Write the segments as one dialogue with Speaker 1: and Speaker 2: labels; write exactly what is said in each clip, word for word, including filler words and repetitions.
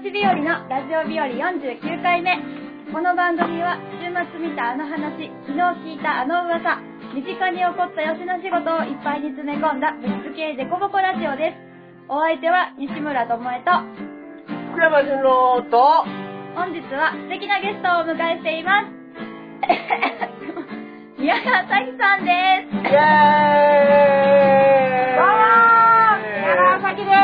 Speaker 1: し日和のラジオ日和よんじゅうきゅうかいめ。この番組は週末見たあの話、昨日聞いたあの噂、身近に起こった吉の仕事をいっぱいに詰め込んだぶつ系デコボコラジオです。お相手は西村智恵と
Speaker 2: 福山純郎と、
Speaker 1: 本日は素敵なゲストをお迎えしています。宮川咲さんです。
Speaker 2: イェーイ。
Speaker 3: どうもー、宮川咲です。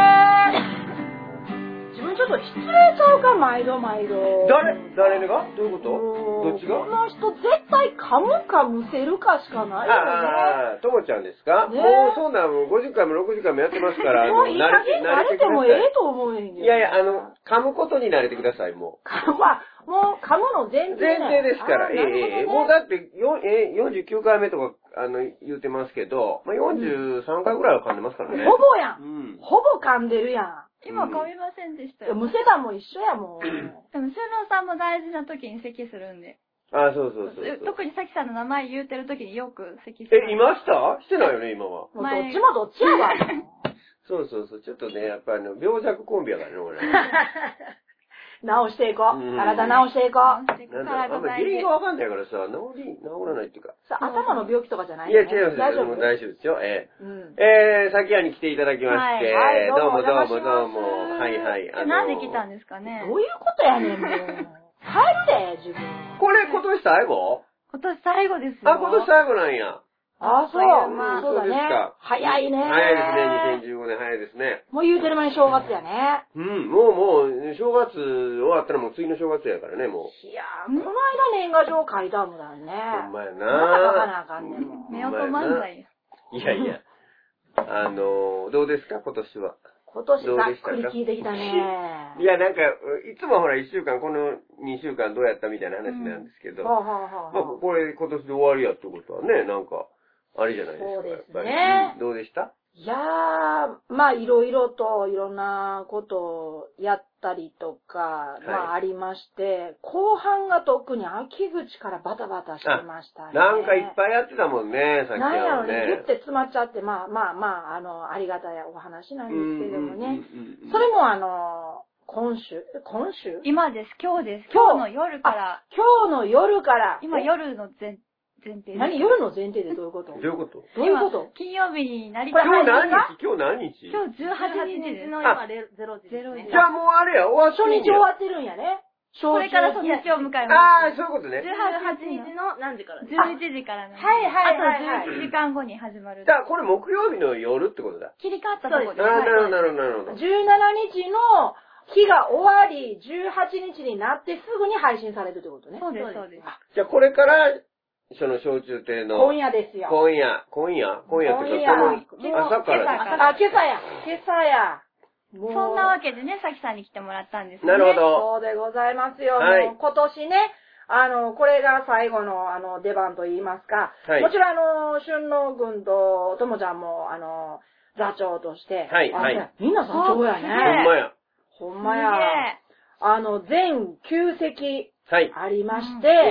Speaker 3: 自分ちょっと失礼ちゃうか、毎度毎度。
Speaker 2: 誰誰がどういうことどっちが
Speaker 3: この人絶対噛むかむせるかしかないよね。
Speaker 2: ああ、ともちゃんですか、ね、もうそんなごじゅっかいもろくじゅっかいもやってますから、
Speaker 3: もういい加減慣れてもええと思うねんけど。
Speaker 2: いやいや、あの、噛むことに慣れてください、もう。
Speaker 3: 噛むは、もう噛むの前提
Speaker 2: 前提ですから、ええ、
Speaker 3: ね、
Speaker 2: もうだってよ、えよんじゅうきゅうかいめとか、あの、言うてますけど、まあ、よんじゅうさんかいぐらいは噛んでますからね。
Speaker 3: ほぼやん。
Speaker 2: うん、
Speaker 3: ほぼ噛んでるやん。
Speaker 1: 今噛みませんでしたよ。
Speaker 3: むせたも一緒やもん。
Speaker 1: でも、俊郎さんも大事な時に咳するんで。
Speaker 2: ああ、そうそうそうそう。
Speaker 1: 特にさきさんの名前言うてる時によく咳する。
Speaker 2: え、いましたしてないよね、今は。
Speaker 3: もうどっちもどっちやわ。
Speaker 2: そうそうそう。ちょっとね、やっぱりあの、病弱コンビやからね、俺。
Speaker 3: 直していこう。体直していこう。
Speaker 2: なんだろう、あんま原因がわかんないからさ、治り、治らないっていうか。
Speaker 3: さ、頭の病気とかじゃない
Speaker 2: いや、違
Speaker 3: よね。
Speaker 2: うんですよ。大丈夫大丈夫ですよ。ええ。
Speaker 3: うん、
Speaker 2: えー、先屋に来ていただきまして、
Speaker 3: はいはい、
Speaker 2: どうもどうも
Speaker 3: どうも
Speaker 2: どうも。はいはい。
Speaker 1: あのー、なんで来たんですかね。
Speaker 3: どういうことやねん、もう。帰るで、自分。
Speaker 2: これ今年最後
Speaker 1: 今年最後ですよ。
Speaker 2: あ、今年最後なんや。
Speaker 3: あ、そう。
Speaker 1: まあ、
Speaker 3: そうだね。早いね。
Speaker 2: 早いですね、にせんじゅうごねん早いですね。
Speaker 3: もう言うてる間に正月やね。
Speaker 2: うん、もうもう、正月終わったらもう次の正月やからね、もう。
Speaker 3: いやー、この間年賀状書いたもんだね。
Speaker 2: ほんまやな。
Speaker 3: また書かなあかんねんもん。
Speaker 1: 夫婦漫才や。
Speaker 2: いやいや。あのー、どうですか、今年は。
Speaker 3: 今年ざっくり聞いてきたね。
Speaker 2: いや、なんか、いつもほらいっしゅうかん、このにしゅうかんどうやったみたいな話なんですけど、
Speaker 3: うん、はあはあはあ、
Speaker 2: まあ、これ今年で終わりやってことはね、なんか、あれじゃないですか。
Speaker 3: そうですね。
Speaker 2: やっぱり、うん、どうでした？
Speaker 3: いやー、まあいろいろといろんなことをやったりとか、はい、まあありまして、後半が特に秋口からバタバタしてましたね。
Speaker 2: なんかいっぱいやってたもんね、さっきはね。
Speaker 3: なんやろね、ギュッて詰まっちゃって、まあまあまあ、あの、ありがたいお話なんですけどもね。それもあの、今週今週
Speaker 1: 今です、今日です。今日の夜から。
Speaker 3: 今日の夜から。
Speaker 1: 今夜の前、前提。
Speaker 3: 何夜の前提でどういうこと？
Speaker 2: どういうこと
Speaker 3: どういうこと？
Speaker 1: 金曜日になり
Speaker 2: 今日何日今日何日
Speaker 1: 今日じゅうはちにちです。
Speaker 3: の今ゼロじですね。
Speaker 2: じゃあもうあれや、終わって
Speaker 3: 初日終わってるんやね。
Speaker 1: これから初日を迎えます。
Speaker 2: ああ、そういうことね。
Speaker 1: じゅうはちにちの何時からじゅういちじからなんで。
Speaker 3: はいはいはい
Speaker 1: あとじゅういちじかんごに始まる。
Speaker 2: じゃあこれ木曜日の夜ってことだ。
Speaker 1: 切り替わったところです。
Speaker 2: ああ、なるほどなるほどなるほど。
Speaker 3: じゅうしちにちの日が終わり、じゅうはちにちになってすぐに配信されるってことね。
Speaker 1: そうです、そうです。
Speaker 2: じゃあこれから、その小中亭の。
Speaker 3: 今夜ですよ。
Speaker 2: 今夜、今夜、今夜ってか、この朝からです。
Speaker 3: あ、今朝や。今朝や。
Speaker 1: そんなわけでね、さきさんに来てもらったんですね。
Speaker 2: なるほど。
Speaker 3: そうでございますよ。
Speaker 2: はい、
Speaker 3: もう今年ね、あの、これが最後の、あの、出番と言いますか。
Speaker 2: はい、
Speaker 3: もちろん、あの、春郎君とともちゃんも、あの、座長として。
Speaker 2: はい、はい。
Speaker 3: みんな座長やね。
Speaker 2: ほんまや。
Speaker 3: ほんまや。あの、全きゅうせきありまして、
Speaker 2: はい、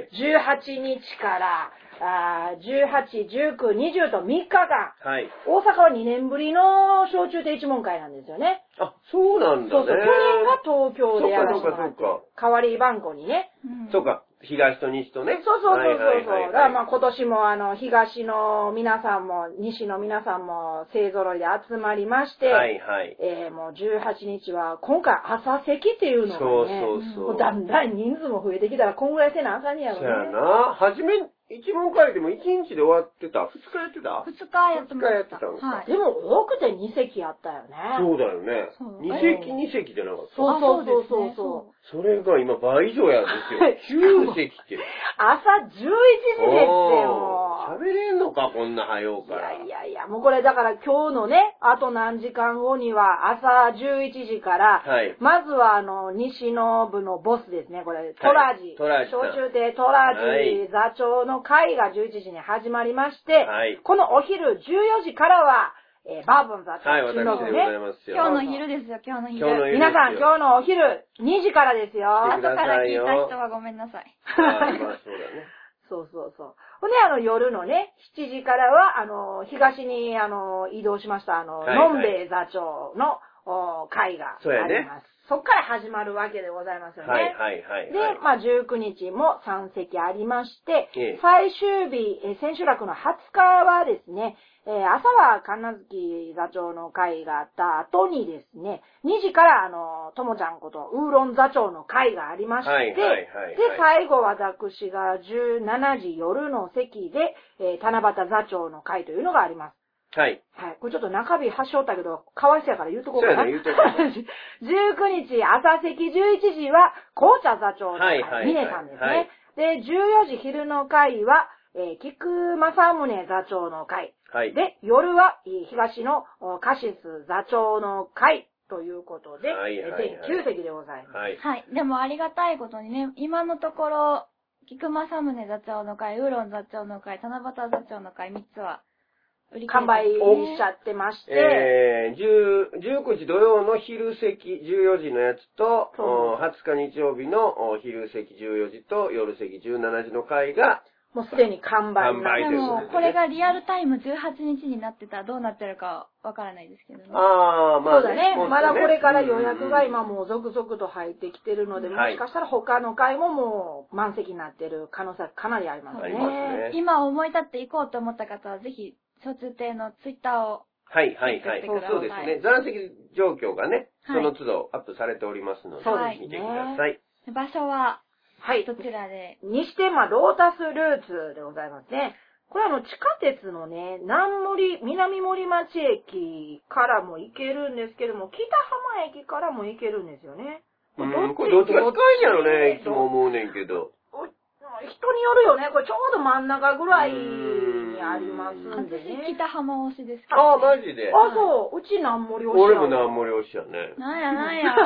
Speaker 3: じゅうはちにちから、あじゅうはち、じゅうく、にじゅうとみっかかん、
Speaker 2: はい、
Speaker 3: 大阪はにねんぶりの小中亭一門会なんですよね。
Speaker 2: あ、そうなんだね。
Speaker 3: そうそう、去年が東京でやらせてもらって、代わり番号にね。
Speaker 2: うん、そうか。東と西とね。
Speaker 3: そうそうそうそう。はいはいはいはい、だからまあ今年もあの、東の皆さんも、西の皆さんも勢揃いで集まりまして、
Speaker 2: はいはい。
Speaker 3: えー、もうじゅうはちにちは、今回朝席っていうのがね、
Speaker 2: そうそうそう。
Speaker 3: もうだんだん人数も増えてきたら、こんぐらいせなあかんねやろね。
Speaker 2: そうやな。はじめ、一問会でも一日で終わってた。二日やってた？
Speaker 1: 二日やってました。
Speaker 2: 二日やってたのか。
Speaker 3: はい。でも多くて二席やったよね。
Speaker 2: そうだよね。二席二席じゃなかった。
Speaker 3: そうそうそうそうそう。
Speaker 2: それが今倍以上やんですよ。きゅうせきって。
Speaker 3: 朝じゅういちじですよ。
Speaker 2: 喋れんのか、こんな早うから。
Speaker 3: いやいやいや、もうこれだから今日のね、あと何時間後には朝じゅういちじから、はい、まずはあの、西の部のボスですね、これ、トラジ。
Speaker 2: トラジ。
Speaker 3: 小中亭トラジ、はい、座長の会がじゅういちじに始まりまして、はい、このお昼じゅうよじからは、えー、バーボン座長。
Speaker 2: はい、私でございますよ。
Speaker 1: 今日の昼ですよ、今日の昼。
Speaker 2: 今日の昼
Speaker 3: 皆さん、今日のお昼にじからですよ。
Speaker 1: 後から聞いた人はごめんなさい。
Speaker 2: あ、まあそうだね。
Speaker 3: そうそうそう。ほんで、あの、夜のね、しちじからは、あの、東に、あの、移動しました、あの、はいはい、のんべえ座長の会があります。
Speaker 2: そうやね。
Speaker 3: そっから始まるわけでございますよね。
Speaker 2: はいはいはい、はい。
Speaker 3: で、まあじゅうくにちもさん席ありまして、
Speaker 2: ええ、
Speaker 3: 最終日、えー、千秋楽のはつかはですね、えー、朝は神奈月座長の会があった後にですね、にじからあの、ともちゃんことウーロン座長の会がありまして、
Speaker 2: はいはいはいはい、
Speaker 3: で、最後私がじゅうしちじ夜の席で、えー、七夕座長の会というのがあります。
Speaker 2: はい。
Speaker 3: はい。これちょっと中日発祥ったけど、かわいそうやから言うとこうかな。
Speaker 2: そうやね、言うとこう。
Speaker 3: じゅうくにち朝席じゅういちじは、紅茶座長の会、
Speaker 2: はいはいはい、
Speaker 3: 峰さんですね。
Speaker 2: はい、
Speaker 3: で、じゅうよじ昼の会は、えー、菊正宗座長の会。
Speaker 2: はい。
Speaker 3: で、夜は、えー、東のカシス座長の会ということで、はいはいはい、全きゅう席でございます。
Speaker 1: はい。はい。でもありがたいことにね、今のところ、菊正宗座長の会、ウーロン座長の会、七夕座長の会みっつは、
Speaker 3: 完売しちゃってまして、
Speaker 2: えー、じゅう、じゅうくにち土曜の昼席じゅうよじのやつと、はつか日曜日の昼席じゅうよじと夜席じゅうしちじの回が、
Speaker 3: もうすでに完売になってる。
Speaker 1: でも、これがリアルタイムじゅうはちにちになってたらどうなってるかわからないですけどね。
Speaker 2: ああ、まあ、
Speaker 3: ね、そうだね。まだこれから予約が今もう続々と入ってきてるので、うんうん、もしかしたら他の回ももう満席になってる可能性かなりありますね。
Speaker 2: ね、
Speaker 1: 今思い立って行こうと思った方はぜひ、小中亭のツイッターを。
Speaker 2: はいはいはい。そうですね。残席状況がね、その都度アップされておりますので、はい、見てください。
Speaker 1: 場所は、
Speaker 3: はい。
Speaker 1: どちらで？
Speaker 3: 西天満ロータスルーツでございますね。これあの、地下鉄のね、南森、南森町駅からも行けるんですけども、北浜駅からも行けるんですよね。
Speaker 2: うん、これどっちが近いんやろね、いつも思うねんけど。
Speaker 3: 人によるよね。これちょうど真ん中ぐらいにありますんでね。
Speaker 1: 私、北浜推しです
Speaker 2: か、ね。ああ、マジで。
Speaker 3: あ、そう。うち南森推しや。
Speaker 2: 俺も南森推しやね。
Speaker 1: なんやなんや。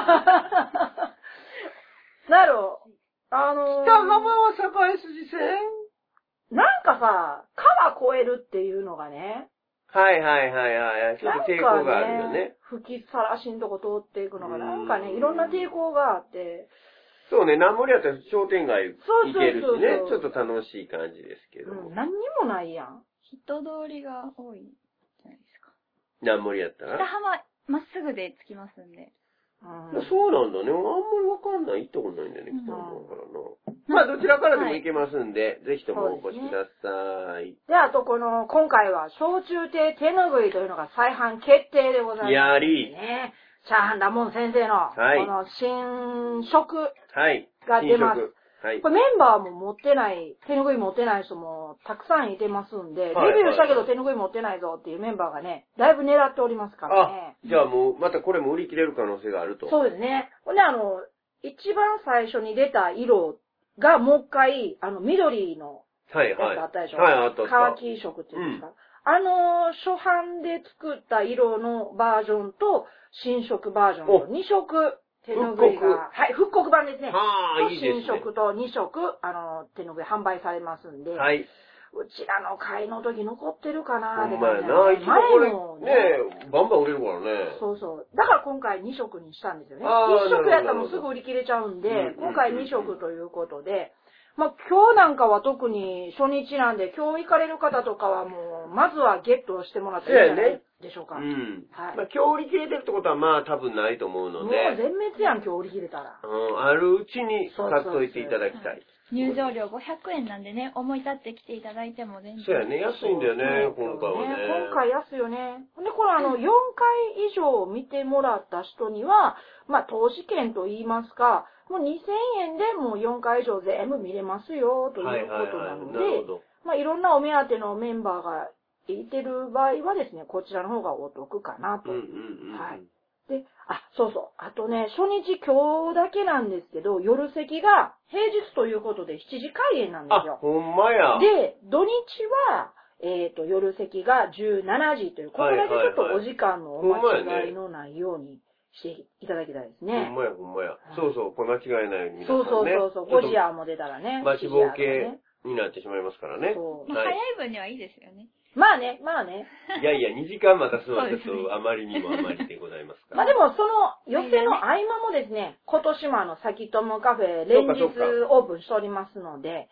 Speaker 3: なるほど。あのー、
Speaker 2: 北浜は栄筋線？
Speaker 3: なんかさ、川越えるっていうのがね。
Speaker 2: はいはいはいはい。ちょっと抵抗があるよね。ね
Speaker 3: 吹きさらしんとこ通っていくのが、なんかね、いろんな抵抗があって。
Speaker 2: そうね、南森やったら商店街行けるしね、ちょっと楽しい感じですけども。
Speaker 3: うん、何にもないやん。
Speaker 1: 人通りが多いじゃないですか。
Speaker 2: 南森やったら
Speaker 1: 北浜、まっすぐで着きますんで。
Speaker 2: うん、そうなんだね。あんまりわかんない。行ったことないんだよね、北浜からな。まあ、どちらからでも行けますんで、はい、ぜひともお越しください。
Speaker 3: で、あとこの、今回は、小中亭手ぬぐいというのが再販決定でございます、ね。
Speaker 2: やり。
Speaker 3: ね。チャーハンラモン先生の、はい、この新色が出ます。はい、これメンバーも持ってない、手ぬぐい持ってない人もたくさんいてますんで、はい、デビューしたけど手ぬぐい持ってないぞっていうメンバーがね、だいぶ狙っておりますからね。
Speaker 2: あ、じゃあもう、またこれも売り切れる可能性があると。
Speaker 3: そうですね。ほんで、あの、一番最初に出た色がもう一回、あの、緑のやつあったでしょ。
Speaker 2: はい、はい、あったあった。
Speaker 3: カーキ色っていうんですか。うん、あの、初版で作った色のバージョンと、新色バージョンのに色、手ぬぐいが、はい、復刻版ですね。
Speaker 2: はあ、いいですね。
Speaker 3: 新色とに色、あの、手ぬぐい販売されますんで。
Speaker 2: はい。
Speaker 3: うちらの会の時残ってるかな
Speaker 2: ーって感じだね。前もね、ねバンバン売れるからね。
Speaker 3: そうそう。だから今回に色にしたんですよね。いち色やったらもうすぐ売り切れちゃうんで、今回に色ということで、まあ、今日なんかは特に初日なんで、今日行かれる方とかはもう、まずはゲットしてもらっていいんじゃないでしょうか。
Speaker 2: うん。はい。まあ、今日売り切れてるってことはまあ多分ないと思うので。
Speaker 3: もう全滅やん、今日売り切れたら。
Speaker 2: うん、あるうちに買っといていただきたい。
Speaker 1: 入場料ごひゃくえんなんでね、思い立って来ていただいても全然。
Speaker 2: そうやね、安いんだよね、今回はね。
Speaker 3: 今回安いよね。で、これあの、よんかい以上見てもらった人には、まあ、投資券と言いますか、もうにせんえんでもうよんかい以上全部見れますよ、ということなので、まあ、いろんなお目当てのメンバーがいてる場合はですね、こちらの方がお得かなと。はい。で、あ、そうそう。あとね、初日今日だけなんですけど、夜席が平日ということでしちじ開演なんですよ。
Speaker 2: あ、ほんまや。
Speaker 3: で、土日は、えっと、夜席がじゅうしちじという、ここだけちょっとお時間のお間違いのないようにしていただきたいですね。
Speaker 2: ほんまや、ほんまや。そうそう、これ間違いないように皆さんね。
Speaker 3: そうそうそう、ごじやも出たらね。
Speaker 2: 待ちぼうけになってしまいますからね。
Speaker 1: そう。まあ、早い分にはいいですよね。
Speaker 3: まあね、まあね。
Speaker 2: いやいや、にじかん待たすのはちょっとあまりにもあまりでございますから。
Speaker 3: まあでも、その予選の合間もですね、今年もあの、さきともカフェ連日オープンしておりますので、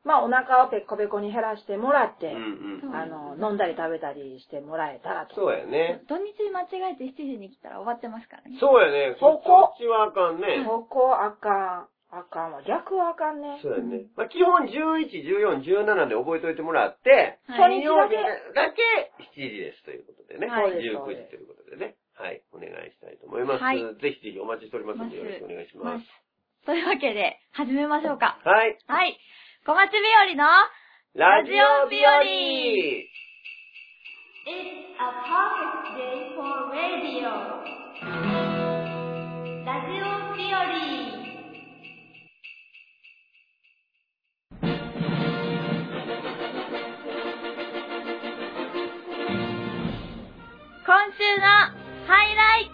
Speaker 3: まあお腹をペッコペコに減らしてもらって、
Speaker 2: うんうん、
Speaker 3: あの、飲んだり食べたりしてもらえたらと。
Speaker 2: そうやね。
Speaker 1: 土日に間違えてしちじに来たら終わってますからね。
Speaker 2: そうやね。そこ。そっちはあかんね。
Speaker 3: そこあかん。あかんわ。逆はあかんね。
Speaker 2: そうやね。まあ、基本じゅういち、じゅうよん、じゅうななで覚えておいてもらって、
Speaker 3: はい、
Speaker 2: 金曜日だけしちじですということでね。
Speaker 3: はい、
Speaker 2: じゅうくじということでね。はい。お願いしたいと思います。はい、ぜひぜひお待ちしておりますのでよろしくお願いします。
Speaker 1: というわけで、始めましょうか。
Speaker 2: はい。
Speaker 1: はい。小町日和の
Speaker 2: ラジオ日和
Speaker 1: It's a perfect day for radio. ラジオ日和今週のハイライ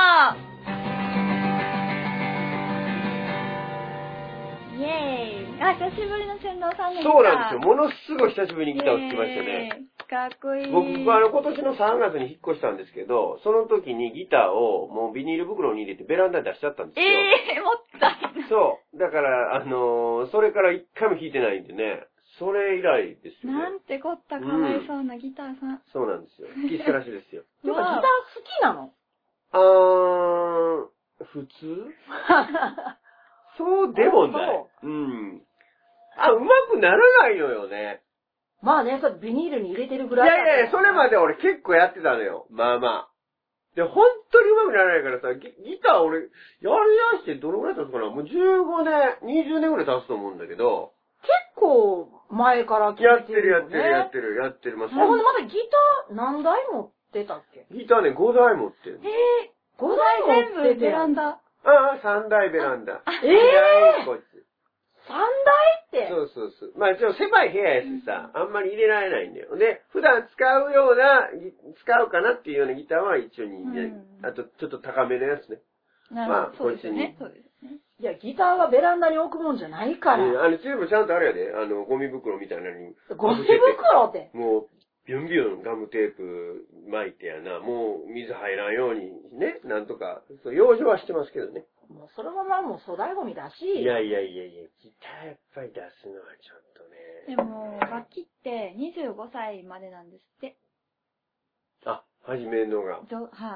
Speaker 1: トイェーイ。あ、久しぶりの仙道さんの
Speaker 2: そうなんですよ。ものすごい久しぶりにギターを聴きましたね。
Speaker 1: かっこいい。
Speaker 2: 僕、あの、今年のさんがつに引っ越したんですけど、その時にギターをもうビニール袋に入れてベランダに出しちゃったんですよ。
Speaker 1: ええー、もったいない。
Speaker 2: そう。だから、あのー、それから一回も弾いてないんでね。それ以来ですよね。
Speaker 1: なんてこったかわいそうなギターさん。うん、
Speaker 2: そうなんですよ。好きっすらしいですよ。
Speaker 3: でもギター好きなの？
Speaker 2: あー、普通そうでもない。うん。あ、うまくならないのよね。
Speaker 3: まあね、それビニールに入れてるぐらい
Speaker 2: いやいやいや、それまで俺結構やってたのよ。まあまあ。で、本当にうまくならないからさ、ギ, ギター俺、やりだしてどのぐらい経つかな？もうじゅうごねん、にじゅうねんぐらい経つと思うんだけど。
Speaker 3: 結構前から聞いてる、ね。
Speaker 2: やってるやってるやってるやってる。まあ、
Speaker 3: ほんでまだギター何台持ってたっけ？
Speaker 2: ギターね、ごだい持ってる。
Speaker 3: ええー、ごだい持ってて。
Speaker 1: 全部ベランダ。
Speaker 2: ああ、さんだいベランダ。
Speaker 3: ええー、
Speaker 2: こっち。
Speaker 3: さんだいって。
Speaker 2: そうそうそう。まあ、ちょっと狭い部屋やしさ、あんまり入れられないんだよ。で、普段使うような、使うかなっていうようなギターは一応に、ね、うん、あとちょっと高めのやつね。
Speaker 1: なるほど。まあ、そうですよね。そうですね。
Speaker 3: いや、ギターはベランダに置くもんじゃないから。
Speaker 2: うん、あの、チューブちゃんとあれやで、あの、ゴミ袋みたいなのに。
Speaker 3: ゴミ袋って。
Speaker 2: もう、ビュンビュンガムテープ巻いてやな、もう水入らんようにね、なんとか、そう養生はしてますけどね。
Speaker 3: もうそのままもう粗大ゴミだし。
Speaker 2: いやいやいやいや、ギターやっぱり出すのはちょっとね。
Speaker 1: でも、楽器ってにじゅうごさいまでなんですって。
Speaker 2: あ、始めるのが。
Speaker 1: はい、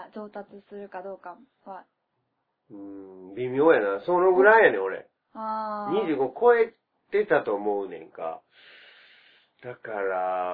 Speaker 1: 上達するかどうかは。
Speaker 2: うーん、微妙やな。そのぐらいやね、俺。
Speaker 1: ああ。
Speaker 2: にじゅうご超えてたと思うねんか。だから、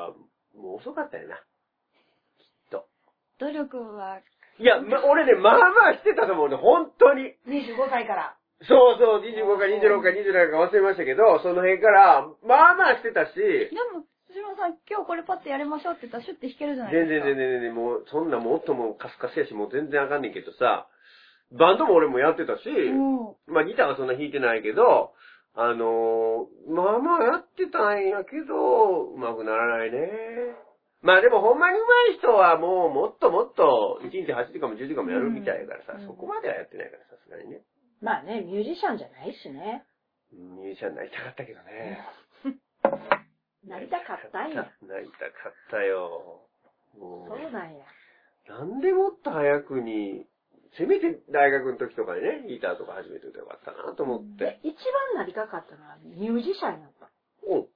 Speaker 2: もう遅かったよな。きっと。
Speaker 1: 努力は。
Speaker 2: いや、ま、俺ね、まあまあしてたと思うね、本当に。
Speaker 3: にじゅうごさいから。
Speaker 2: そうそう、にじゅうごかにじゅうろくかにじゅうななか忘れましたけど、その辺から、まあまあしてたし。で
Speaker 1: も、辻本さん、今日これパッてやりましょうって言ったらシュッて弾けるじゃない
Speaker 2: ですか。
Speaker 1: 全
Speaker 2: 然全然全然、もう、そんなもっともカスカスやし、もう全然あかんねんけどさ、バンドも俺もやってたし、まあギターはそんな弾いてないけど、あのー、まあまあやってたんやけど、うまくならないね。まあでもほんまに上手い人はもうもっともっといちにちはちじかんもじゅうじかんもやるみたいやからさ、うん、そこまではやってないからさすがにね。
Speaker 3: まあね、ミュージシャンじゃないしね。
Speaker 2: ミュージシャンになりたかったけどね。
Speaker 3: なりたかったんや。
Speaker 2: なりたかったよ。
Speaker 3: もうそうなんや。
Speaker 2: なんでもっと早くに、せめて大学の時とかにね、ギターとか始めておいてよかったなと思って。
Speaker 3: 一番なりたかったのはミュージシャンやった。
Speaker 2: おう。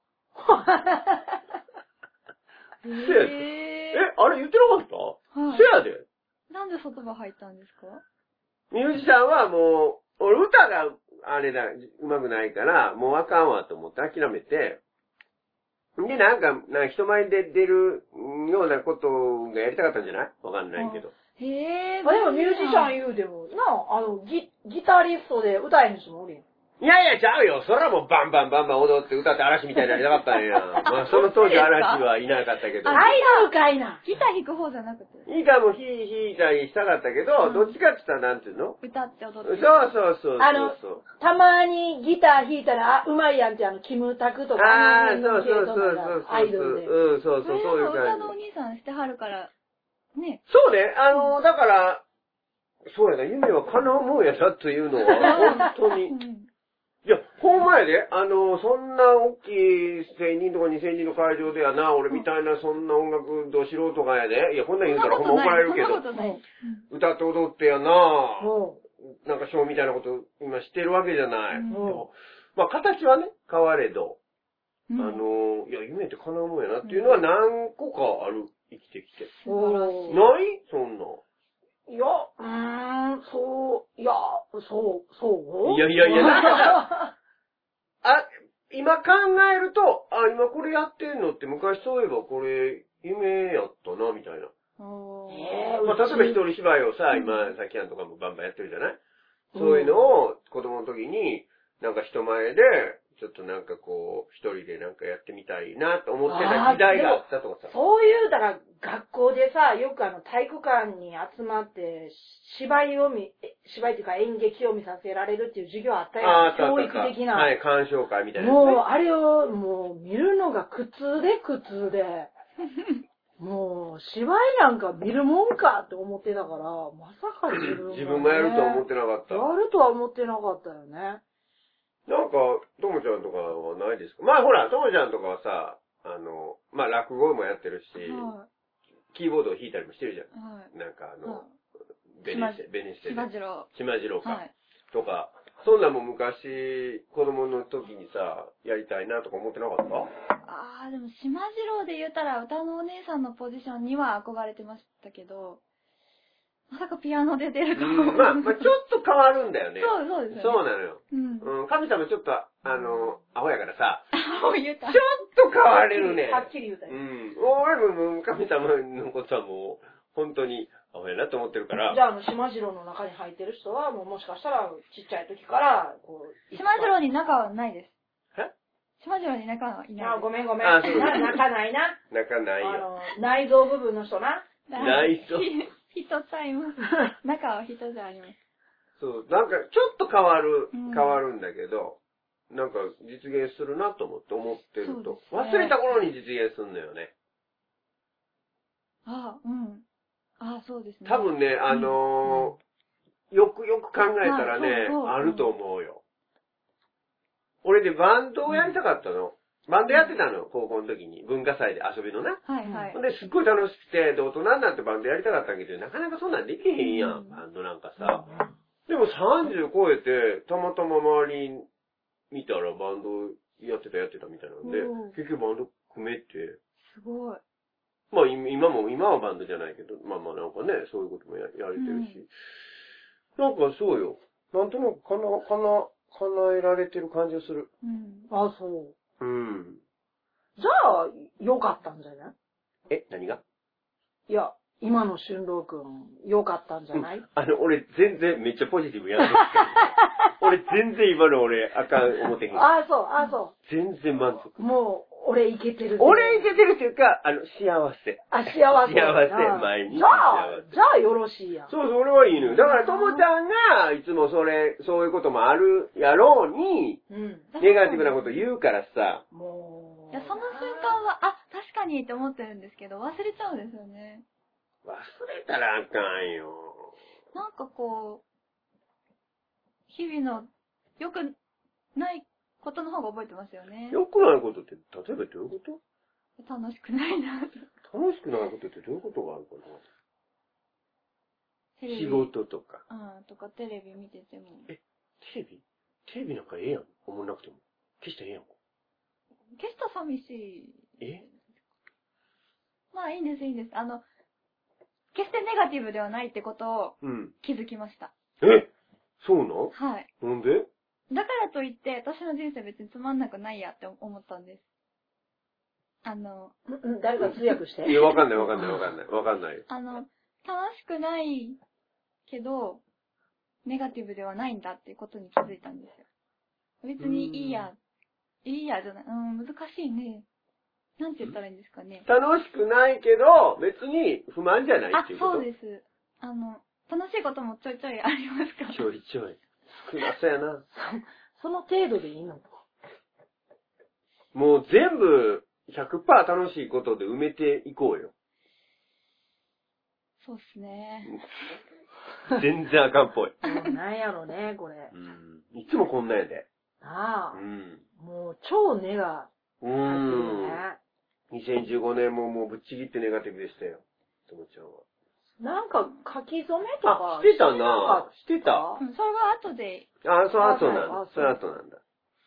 Speaker 2: せやで。え、あれ言ってなかった、はい、せやで。
Speaker 1: なんで言葉入ったんですか？
Speaker 2: ミュージシャンはもう、俺歌があれだ、うまくないから、もうあかんわと思って諦めて、で、なんか、なんか人前で出るようなことがやりたかったんじゃない？わかんないけど。
Speaker 3: へぇー。でもミュージシャン言うでも、なあ、あの、ギ、ギタリストで歌えん人もおるやん。
Speaker 2: いやいや、ちゃうよ。そらもうバンバンバンバン踊って歌って嵐みたいになりたかったんや。まあ、その当時嵐はいなかったけど。
Speaker 3: アイドルかいな。
Speaker 1: ギター弾く方じゃなくて。
Speaker 2: ギターも弾いたりしたかったけど、うん、どっちかって言ったらなんていうの？
Speaker 1: 歌って踊って。
Speaker 2: そうそうそうそう。
Speaker 3: あの、たまにギター弾いたら、あ、うまいやんってあの、キムタクとか、
Speaker 2: ああ、そうそうそうそう。
Speaker 3: アイドルで。
Speaker 2: うん、そうそう、そういう感じ。
Speaker 1: 歌のお兄さんしてはるから、ね。
Speaker 2: そうね。あの、だから、そうやな、夢は叶うもんやなというのは、本当に。うんいや、ほんまやで、あの、そんな大きいせんにんとかにせんにんの会場でやな、俺みたいなそんな音楽ど素人がやで、いや、こんなん言うたらほんま怒られるけど、歌って踊ってやな、なんかショーみたいなこと今知ってるわけじゃない。うん、まあ、形はね、変われど、 うん、あの、いや、夢って叶うもんやなっていうのは何個かある、生きてきて。ないそんな。
Speaker 3: いや、うーん、そう、いや、そう、そう
Speaker 2: いやいやいや、なんか、あ、今考えると、あ、今これやってんのって昔そういえばこれ夢やったな、みたいな。えー、まあ、例えば一人芝居をさ、今、さっきやんとかもバンバンやってるじゃない、うん、そういうのを子供の時に、なんか人前で、ちょっとなんかこう、一人でなんかやってみたいなと思ってた時代があったとかさ。
Speaker 3: そういう、だから学校でさ、よくあの体育館に集まって、芝居を見、芝居っていうか演劇を見させられるっていう授業あったやん。教育的な。
Speaker 2: はい、鑑賞会みたいな、ね。
Speaker 3: もう、あれをもう見るのが苦痛で苦痛で。もう、芝居なんか見るもんかって思ってたから、まさか自分、
Speaker 2: ね、自分もやるとは思ってなかった。
Speaker 3: やるとは思ってなかったよね。
Speaker 2: なんか、ともちゃんとかはないですか？まあほら、ともちゃんとかはさ、あの、まあ落語もやってるし、はい、キーボードを弾いたりもしてるじゃん。はい、なんかあの、ベネステ、ベネステ。
Speaker 1: 島次郎。
Speaker 2: 島次郎か。はい、とか、そんなも昔、子供の時にさ、やりたいなとか思ってなかった？
Speaker 1: ああ、でも島次郎で言ったら歌のお姉さんのポジションには憧れてましたけど、まさかピアノで出ると思う、
Speaker 2: うん。まあ、まあ、ちょっと変わるんだよね。
Speaker 1: そう、そうですね。
Speaker 2: そうなのよ。うん。うん、神様ちょっと、あの、アホやからさ、
Speaker 1: 言った
Speaker 2: ちょっと変われるね。
Speaker 3: はっきり言うたよ。
Speaker 2: うん。俺も神様のことはもう、本当にアホやなと思ってるから。
Speaker 3: じゃあ、あの、島次郎の中に入ってる人は、もうもしかしたら、ちっちゃい時から、こ
Speaker 1: う。島次郎に仲はないです。
Speaker 2: え
Speaker 1: 島次郎に仲はいない。
Speaker 3: あ、ごめんごめん。あ、そう仲ないな。
Speaker 2: 仲ないよ。あの、
Speaker 3: 内臓部分の人な。
Speaker 2: 内臓。
Speaker 1: 人ちゃいます。中は人じゃあります。
Speaker 2: そう、なんかちょっと変わる、変わるんだけど、うん、なんか実現するなと思って思ってると、ね、忘れた頃に実現するのよね。
Speaker 1: ああ、うん。ああ、そうですね。
Speaker 2: 多分ね、あのーうん、よくよく考えたらね、はい、あると思うよ。俺でバンドをやりたかったの。バンドやってたの、高校の時に。文化祭で遊びのな。
Speaker 1: はいはい。
Speaker 2: ほんで、すっごい楽しくて、で、大人になってバンドやりたかったんけど、なかなかそんなんできへんやん、バンドなんかさ。でもさんじゅう超えて、たまたま周り見たらバンドやってたやってたみたいなんで、結局バンド組めて。
Speaker 1: すごい。
Speaker 2: まあ今も、今はバンドじゃないけど、まあまあなんかね、そういうことも や, やれてるし。うん、なんかそうよ。なんとなくかな、かな、叶えられてる感じがする。
Speaker 3: うん。あ、そう。
Speaker 2: うん。
Speaker 3: じゃあ、良かったんじゃない？
Speaker 2: え、何が？
Speaker 3: いや、今の俊郎くん、良かったんじゃない？うん、
Speaker 2: あの、俺、全然めっちゃポジティブやん。俺、全然今の俺、あかん思ってへん。
Speaker 3: あ、そう、あ、そう。
Speaker 2: 全然満足。
Speaker 3: もう、俺いけてる。
Speaker 2: 俺いけてるっていうか、あの、幸せ。
Speaker 3: あ、幸せ。
Speaker 2: 幸せ、毎日。
Speaker 3: じゃあ、じゃあよろしいやん。
Speaker 2: そうそう、俺はいいのよ。だから、ともちゃんが、いつもそれ、そういうこともあるやろうに、うん、ネガティブなこと言うからさ。
Speaker 1: もう。いや、その瞬間は、あ、確かにって思ってるんですけど、忘れちゃうんですよね。
Speaker 2: 忘れたらあかんよ。
Speaker 1: なんかこう、日々の良くないことの方が覚えてますよね。
Speaker 2: 良くないことって、例えばどういうこと？
Speaker 1: 楽しくないな。
Speaker 2: 楽しくないことってどういうことがあるかな？仕事とか。
Speaker 1: うん、とかテレビ見てても。
Speaker 2: え、テレビ？テレビなんかええやん。思わなくても。消したらええやん。
Speaker 1: 消したら寂しい。
Speaker 2: え？
Speaker 1: まあいいんです、いいんです。あの、決してネガティブではないってことを気づきました。
Speaker 2: うん、え？そうなの？
Speaker 1: はい。
Speaker 2: なんで？
Speaker 1: だからといって、私の人生別につまんなくないやって思ったんです。あの、
Speaker 3: 誰か通訳して。
Speaker 2: いや、わかんないわかんないわかんない。わかんない。
Speaker 1: あの、楽しくないけど、ネガティブではないんだっていうことに気づいたんですよ。別にいいや、いいやじゃない。うん、難しいね。なんて言ったらいいんですかね。
Speaker 2: 楽しくないけど、別に不満じゃないっていうこと？
Speaker 1: あ、そうです。あの、楽しいこともちょいちょいありますか？
Speaker 2: ちょいちょい。少なさやな。
Speaker 3: その程度でいいの？
Speaker 2: もう全部 ひゃくパーセント 楽しいことで埋めていこうよ。
Speaker 1: そうっすね。
Speaker 2: 全然あかんっぽい。
Speaker 3: なんやろね、これ。
Speaker 2: うん。いつもこんなんやで。
Speaker 3: ああ。うん。もう超ネガ
Speaker 2: 入ってるね。にせんじゅうごねんももうぶっちぎってネガティブでしたよ。ともちゃんは。
Speaker 3: なんか書き初めとか。
Speaker 2: あ、してたな。してた。
Speaker 1: うん、それは後で。
Speaker 2: あ、その後なんだ。その後なんだ。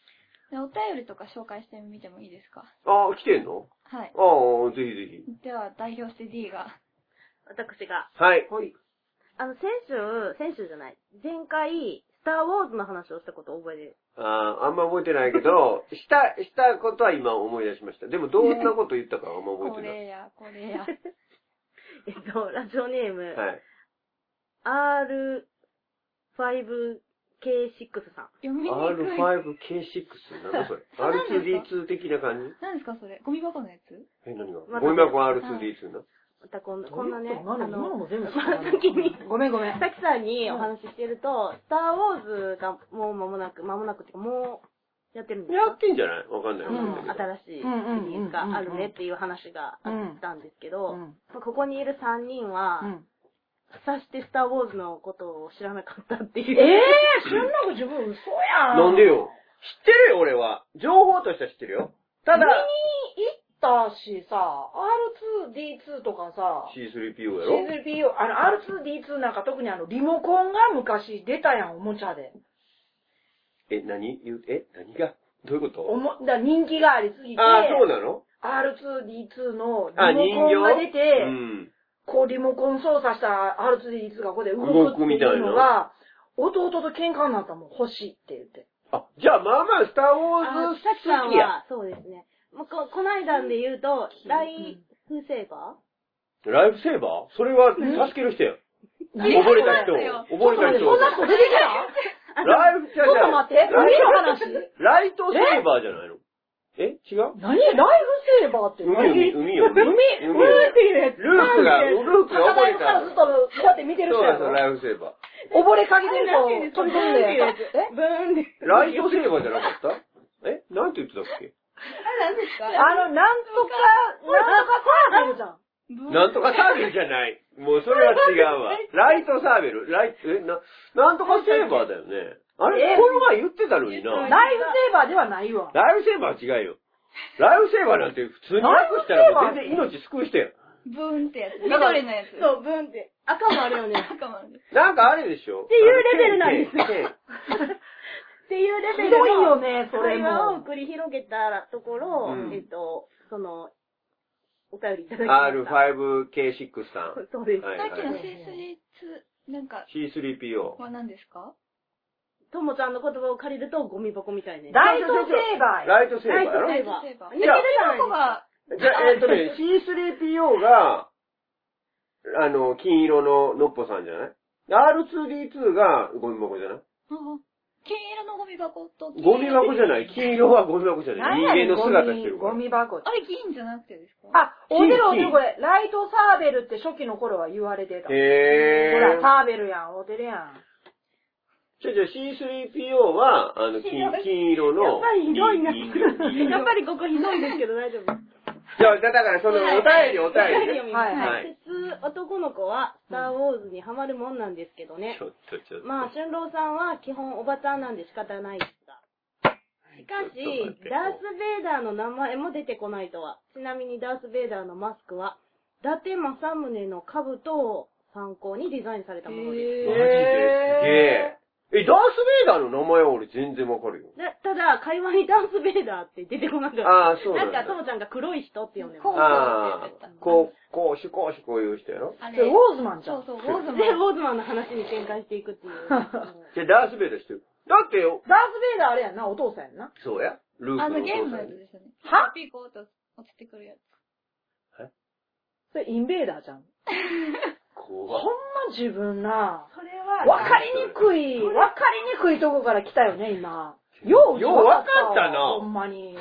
Speaker 1: お便りとか紹介してみてもいいですか？
Speaker 2: ああ、来てんの？
Speaker 1: はい。
Speaker 2: ああ、ぜひぜひ。
Speaker 1: では、代表して D が。
Speaker 4: 私が。
Speaker 2: はい。
Speaker 3: はい。
Speaker 4: あの、先週、先週じゃない。前回、スターウォーズの話をしたことを覚えてる。
Speaker 2: ああ、あんま覚えてないけど、した、したことは今思い出しました。でもどんなこと言ったかあんま覚えてない。
Speaker 1: これや、これや。
Speaker 4: えっと、ラジオネーム、
Speaker 2: はい。
Speaker 4: アールファイブケーシックス さん。
Speaker 1: 読みにくい。
Speaker 2: アールファイブケーシックス? なんだそれ ?アールツーディーツー 的な感じ？
Speaker 1: 何ですかそれ？ゴミ箱のやつ？
Speaker 2: え、何が
Speaker 4: また
Speaker 2: ゴミ箱 アールツーディーツー な。
Speaker 4: またこんこんなね、
Speaker 3: あの、今のも全部知ら
Speaker 4: まあ
Speaker 3: ない
Speaker 4: 先に、
Speaker 3: ごめんごめん。
Speaker 4: さきさんにお話ししてると、スターウォーズがもう間もなく、間もなくっていうかもうやってるんですか？
Speaker 2: やってんじゃないわかんない。
Speaker 4: うん、
Speaker 2: わかんないけど
Speaker 4: 新しいシリーズがあるねっていう話があったんですけど、
Speaker 3: うん
Speaker 4: ここにいるさんにんは、
Speaker 3: うん
Speaker 4: さしてスターウォーズのことを知らなかったっていう。
Speaker 3: ええー、そんなの自分嘘やん。
Speaker 2: なんでよ。知ってるよ、俺は。情報としては知ってるよ。ただ、
Speaker 3: 見に行ったしさ、アールツーディーツー とかさ、
Speaker 2: シースリーピーオー やろ
Speaker 3: シースリーピーオー、あの、アールツーディーツー なんか特にあの、リモコンが昔出たやん、おもちゃで。
Speaker 2: え、何言う、え、何がどういうこと
Speaker 3: おも、だ人気がありすぎて、
Speaker 2: ああ、そうなの
Speaker 3: アールツーディーツー の
Speaker 2: あ、
Speaker 3: リモコンが出て、
Speaker 2: うん。
Speaker 3: こうリモコン操作した アールツーディーツー がここで動くっていうのが、弟と喧嘩になったもん、欲しいって言って。
Speaker 2: あ、じゃあまあまあ、スターウォーズ
Speaker 4: さきさん
Speaker 2: 好きや。
Speaker 4: は、そうですね。もうこ、こないだで言うと、ライフセーバ
Speaker 2: ライフセーバーそれは助ける人や。
Speaker 3: 何
Speaker 2: 溺れた人。溺れた人。
Speaker 3: そんな人出てきた
Speaker 2: ライフ、
Speaker 3: ちょっと待って、何の話
Speaker 2: ライトセーバーじゃないのえ違う
Speaker 3: 何ライフセーバーって
Speaker 2: 海、
Speaker 3: 何
Speaker 2: 海、海よ。
Speaker 3: 海、海っていうやつ。
Speaker 2: ルークが、ルークが溺れた。
Speaker 3: ずっと、こうやって見てる人やろ。
Speaker 2: そうそう、ライフセーバ
Speaker 3: 溺れかけてるの飛び込んで。
Speaker 4: ー。ブーンで。
Speaker 2: ー。ライトセーバーじゃなかったえなんて言ってたっけ
Speaker 1: あれ何ですか？
Speaker 3: あの、なんとか、なんとかサーベルじゃん。
Speaker 2: なんとかサーベルじゃない。もうそれは違うわ。ライトサーベルライト、え、な、なんとかセーバーだよね。あれこの前言ってたのにな。
Speaker 3: ライフセーバーではないわ。
Speaker 2: ライフセーバーは違うよ。ライフセーバーなんて普通に訳したらもう全然命救う人や。
Speaker 1: ブーンってやつ。緑のやつ。
Speaker 4: そう、ブーンって。赤もあるよね。
Speaker 1: 赤もある。
Speaker 2: なんかあれでしょ
Speaker 4: っていうレベルなんですよ。
Speaker 2: よ。
Speaker 4: っていうレベル
Speaker 3: ひどいよね、それ
Speaker 4: 会話を
Speaker 3: も。
Speaker 4: 繰り広げたところ、
Speaker 2: うん
Speaker 4: えっと、その、お便りいただきました。
Speaker 2: アールファイブケーシックス さん。
Speaker 4: そうです。
Speaker 2: はい
Speaker 1: さっきの シースリーツー、なんか、
Speaker 2: シースリーピーオー。
Speaker 1: は何ですか？
Speaker 4: ともちゃんの言葉を借りるとゴミ箱みたいね。
Speaker 3: ライトセーバーや。
Speaker 2: ライトセーバーやろ
Speaker 4: ライ
Speaker 1: ライトセーバー。
Speaker 4: 似てるじゃない
Speaker 1: こが、
Speaker 2: じゃあ、えっとね、シースリーピーオー が、あの、金色ののっぽさんじゃない ?アールツーディーツー がゴミ箱じゃない
Speaker 1: 金色のゴミ箱と
Speaker 2: ゴミ箱じゃない。金色はゴミ箱じゃない。人間の姿してるから。
Speaker 3: ゴミ箱。
Speaker 1: あれ銀じゃなくてですか？
Speaker 3: あ、おでるおでるこれ、ライトサーベルって初期の頃は言われてた。
Speaker 2: へー。
Speaker 3: ほら、サーベルやん、おてるやん。
Speaker 2: じゃあ、じゃあ シースリーピーオー は、あの、金、金色の。
Speaker 4: やっぱりひどいな。
Speaker 2: 人間
Speaker 4: やっぱりここひどいですけど大丈夫。
Speaker 2: じゃあ、だからその、お便りお便りね。
Speaker 3: はい
Speaker 2: はい
Speaker 4: 普通、男の子は、スターウォーズにハマるもんなんですけどね。
Speaker 2: ちょっとちょっと。
Speaker 4: まあ、春郎さんは基本おばちゃんなんで仕方ないですが。しかし、ダース・ベイダーの名前も出てこないとは。ちなみにダース・ベイダーのマスクは、伊達政宗の兜を参考にデザインされたものです。
Speaker 2: マジですげえ。え、ダース・ベイダーの名前は俺全然わかるよ。
Speaker 4: でただ、会話にダース・ベイダーって出てこなかった。
Speaker 2: ああ、そうなんだ。
Speaker 4: なんか、ともちゃんが黒い人って呼んでます。
Speaker 2: ああ、こう、こうしこうしこういう人やろ
Speaker 1: あ
Speaker 3: それウォーズマンじゃん。
Speaker 1: そうそう、ウォーズマン。
Speaker 4: で、ウォーズマンの話に展開していくっていう。
Speaker 2: じゃあ、ダース・ベイダーしてる。だってよ。
Speaker 3: ダース・ベイダーあれやんな、お父さんやんな。
Speaker 2: そうや。ルークの
Speaker 1: あのゲー
Speaker 2: お父さん
Speaker 1: ムのやつですよね。
Speaker 3: は
Speaker 1: ピーコーと落ちてくるやつ。
Speaker 3: それインベーダーじゃん。ほん
Speaker 2: 怖っ。
Speaker 3: ま自分な、
Speaker 4: それは、
Speaker 3: わかりにくい、わかりにくいとこから来たよね、今。よう、
Speaker 2: ようわかったな
Speaker 3: ほんまに。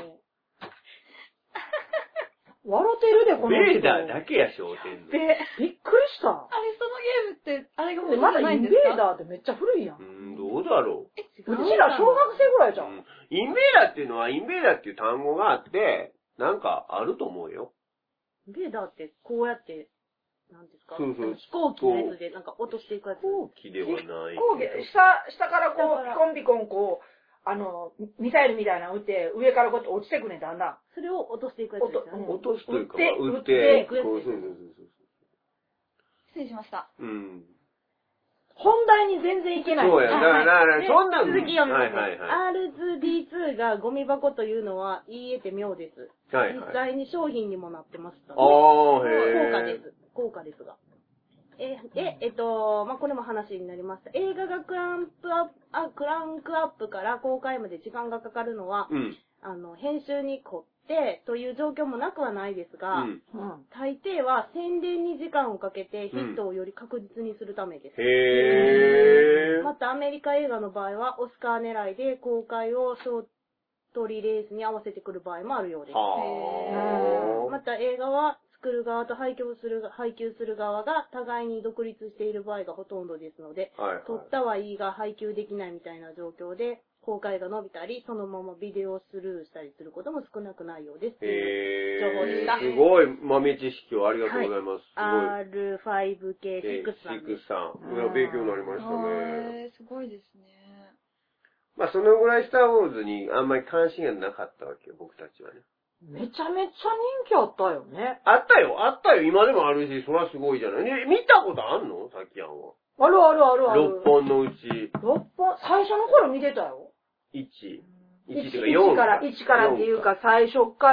Speaker 3: 笑ってるで、この人。
Speaker 2: ベイダーだけやし、おてんの。
Speaker 3: べびっくりした。
Speaker 1: あれ、そのゲームって、あれがもう
Speaker 3: まだインベ
Speaker 1: ないんですか？
Speaker 3: ーダーってめっちゃ古いやん。
Speaker 2: うーん、どうだろう。
Speaker 3: うちら小学生ぐらいじゃん。
Speaker 2: うんインベーダーっていうのは、インベーダーっていう単語があって、なんかあると思うよ。
Speaker 4: ベイダーってこうやって、なんですか、
Speaker 2: そうそう
Speaker 4: 飛行機のやつでなんか落としていくやつ。
Speaker 2: 木ではない
Speaker 3: 飛行機
Speaker 2: けど。
Speaker 3: 下、下からこう、
Speaker 4: 下から
Speaker 3: ピコンピコンこう、あの、ミサイルみたいなの撃って、上からこうやって落ちてくねんだんだん。
Speaker 4: それを落としていくやつですよね。
Speaker 2: 落とすというか、
Speaker 3: 撃って
Speaker 2: まあ撃って、
Speaker 4: 撃って
Speaker 2: こうそうそうそう
Speaker 1: 失礼しました。
Speaker 2: そう。うん。
Speaker 3: 本題に全然いけない。
Speaker 2: そうや、だから、だからそんな
Speaker 4: 続き読みますね。
Speaker 2: はいはいはい。
Speaker 4: アールツーディーツー がゴミ箱というのは言い得て妙です。
Speaker 2: はいはい。
Speaker 4: 実際に商品にもなってました、ね。
Speaker 2: ああ、へ
Speaker 4: 高
Speaker 2: え。
Speaker 4: 価です。高価ですが。え、で、えっと、まあ、これも話になりました。映画がクランプアップ、あ、クランクアップから公開まで時間がかかるのは、
Speaker 2: うん。
Speaker 4: あの、編集に凝ってという状況もなくはないですが、
Speaker 2: うん。
Speaker 4: 大抵は宣伝に時間をかけてヒットをより確実にするためです。
Speaker 2: へー。
Speaker 4: またアメリカ映画の場合はオスカー狙いで公開をショートリレースに合わせてくる場合もあるようです。
Speaker 2: はー。
Speaker 4: また映画は作る側と配給する、配給する側が互いに独立している場合がほとんどですので、
Speaker 2: はいはい、
Speaker 4: 撮ったはいいが配給できないみたいな状況で、公開が伸びたり、そのままビデオをスルーしたりすることも少なくないようです。
Speaker 2: へー。
Speaker 4: 情報でした。
Speaker 2: すごい豆知識をありがとうございます。
Speaker 4: はい、アールファイブケーシックス さんです。
Speaker 2: さん。いや、勉強になりましたね。
Speaker 1: へー、すごいですね。
Speaker 2: まあ、そのぐらいスターウォーズにあんまり関心がなかったわけよ、僕たちはね。
Speaker 3: めちゃめちゃ人気あったよね。
Speaker 2: あったよ、あったよ、今でもあるし、そりゃすごいじゃない。ね、見たことあんのさきやんは。
Speaker 3: あるあるあるある。
Speaker 2: ろっぽんのうち。
Speaker 3: ろっぽん、最初の頃見てたよ。
Speaker 2: いち。いち
Speaker 3: いち
Speaker 2: っていうかよん
Speaker 3: から、いちからっていうか、最初から、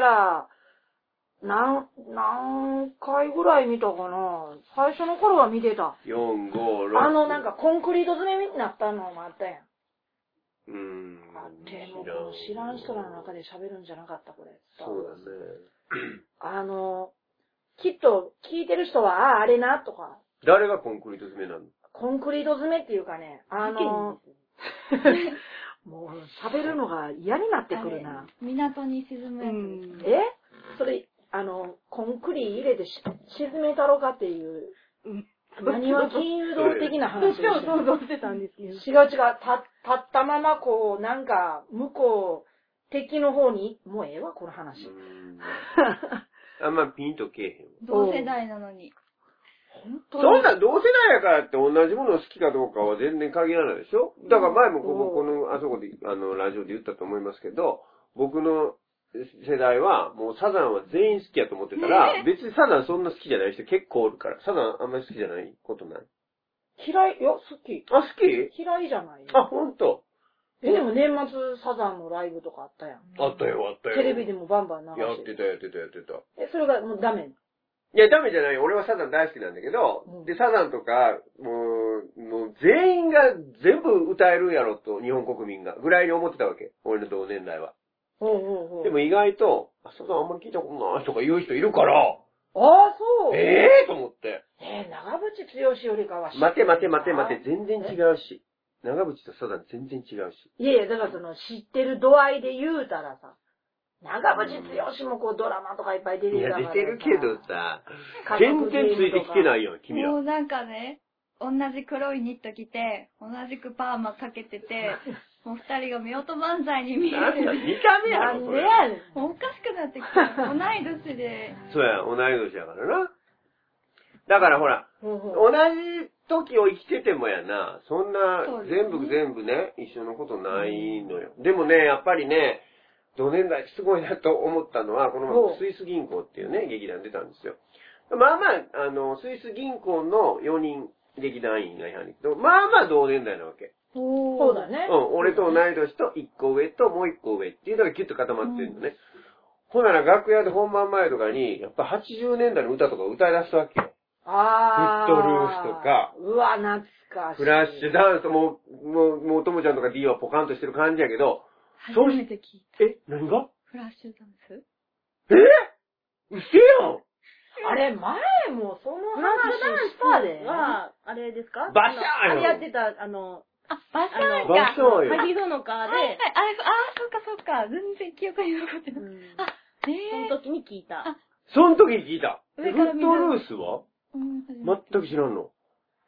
Speaker 3: 何、何回ぐらい見たかな。最初の頃は見てた。
Speaker 2: よん、ご、ろく。
Speaker 3: あの、なんか、コンクリート詰めになったのもあったやん。
Speaker 2: うーん。
Speaker 3: あっても、知らん人らの中で喋るんじゃなかった、これ。
Speaker 2: そうだね。
Speaker 3: あの、きっと、聞いてる人は、ああ、あれな、とか。
Speaker 2: 誰がコンクリート詰めなの？
Speaker 3: コンクリート詰めっていうかね、あの、もう、喋るのが嫌になってくるな。
Speaker 1: 港に沈むやつです。
Speaker 3: えそれ、あの、コンクリ入れてし沈めたろかっていう、何は金融道的な話をしてる。
Speaker 4: 想像してたんですけど。
Speaker 3: 違う違う、た、立ったままこう、なんか、向こう、敵の方に、もうええわ、この話。
Speaker 2: あんまピンとけえへん。
Speaker 1: 同世代なのに。
Speaker 3: 本当
Speaker 2: そんな同世代やからって同じものを好きかどうかは全然限らないでしょ。だから前もここ、この、あそこで、あの、ラジオで言ったと思いますけど、僕の世代は、もうサザンは全員好きやと思ってたら、別にサザンそんな好きじゃない人結構おるから、サザンあんまり好きじゃないことない？
Speaker 3: 嫌い、いや、好き。
Speaker 2: あ、好き？
Speaker 3: 嫌いじゃない。
Speaker 2: あ、ほんと。
Speaker 3: え、でも年末サザンのライブとかあったやん。
Speaker 2: あったよ、あったよ。
Speaker 3: テレビでもバンバン流して。
Speaker 2: やってた、やってた、やってた。
Speaker 3: え、それがもうダメ。
Speaker 2: いや、ダメじゃない。俺はサザン大好きなんだけど、うん、で、サザンとか、もう、もう全員が全部歌えるやろと、日本国民が。ぐらいに思ってたわけ。俺の同年代は。
Speaker 3: ほうほうほう。
Speaker 2: でも意外と、あ、サザンあんまり聞いたことないとか言う人いるから。
Speaker 3: ああ、そう。
Speaker 2: ええー、と思って。
Speaker 3: えー、長渕剛よりかは知ってる。
Speaker 2: 待て待て待て待て、全然違うし。長渕とサザン全然違うし。
Speaker 3: いやいや、だからその知ってる度合いで言うたらさ、長渕剛もこうドラマとかいっぱい出てるから。
Speaker 2: いや、出てるけどさ、全然ついてきてないよ、君ら。
Speaker 1: もうなんかね、同じ黒いニット着て、同じくパーマかけてて、もう二人が夫婦漫才に見える。
Speaker 2: なんだ、見た目やろ、
Speaker 3: なんでやねん。
Speaker 1: もうおかしくなってきた。同い年で。
Speaker 2: そうや、同い年やからな。だからほら、
Speaker 3: うんうん、
Speaker 2: 同じ時を生きててもやな、そんな、全部全部ね、一緒のことないのよ。でもね、やっぱりね、同年代すごいなと思ったのは、このスイス銀行っていうね、劇団出たんですよ。まあまあ、あの、スイス銀行のよにん劇団員がいはんねんけど、まあまあ同年代なわけ。
Speaker 3: そうだね。
Speaker 2: うん、俺と同い年といっこ上ともういっこ上っていうのがキュッと固まってるのね。うん、ほんなら楽屋で本番前とかに、やっぱはちじゅうねんだいの歌とか歌い出したわけよ。
Speaker 3: ああ。
Speaker 2: フットルースとか。
Speaker 3: うわ、懐かしい。
Speaker 2: フラッシュダンスも、もう、もうともちゃんとか D はポカンとしてる感じやけど、
Speaker 1: 初めて聞いた。
Speaker 2: え、何が
Speaker 1: フラッシュダンス
Speaker 2: えうせやん
Speaker 3: あれ、前もその
Speaker 4: フラッシュダンス
Speaker 3: 話したで。
Speaker 4: は、あれですか
Speaker 2: バシャーよ
Speaker 4: あれやってた、あの、
Speaker 1: あ、バシャーか。
Speaker 2: バシャーよ。
Speaker 1: は
Speaker 4: 萩野のカーで、
Speaker 1: はいはい、あ、あ、そっかそっか。全然記憶に残ってない。うん、あ、ね
Speaker 4: え。その時に聞いた。
Speaker 2: その時に聞いた。フ
Speaker 1: 上から
Speaker 2: ットルースは
Speaker 1: うん、
Speaker 2: 全く知らんの。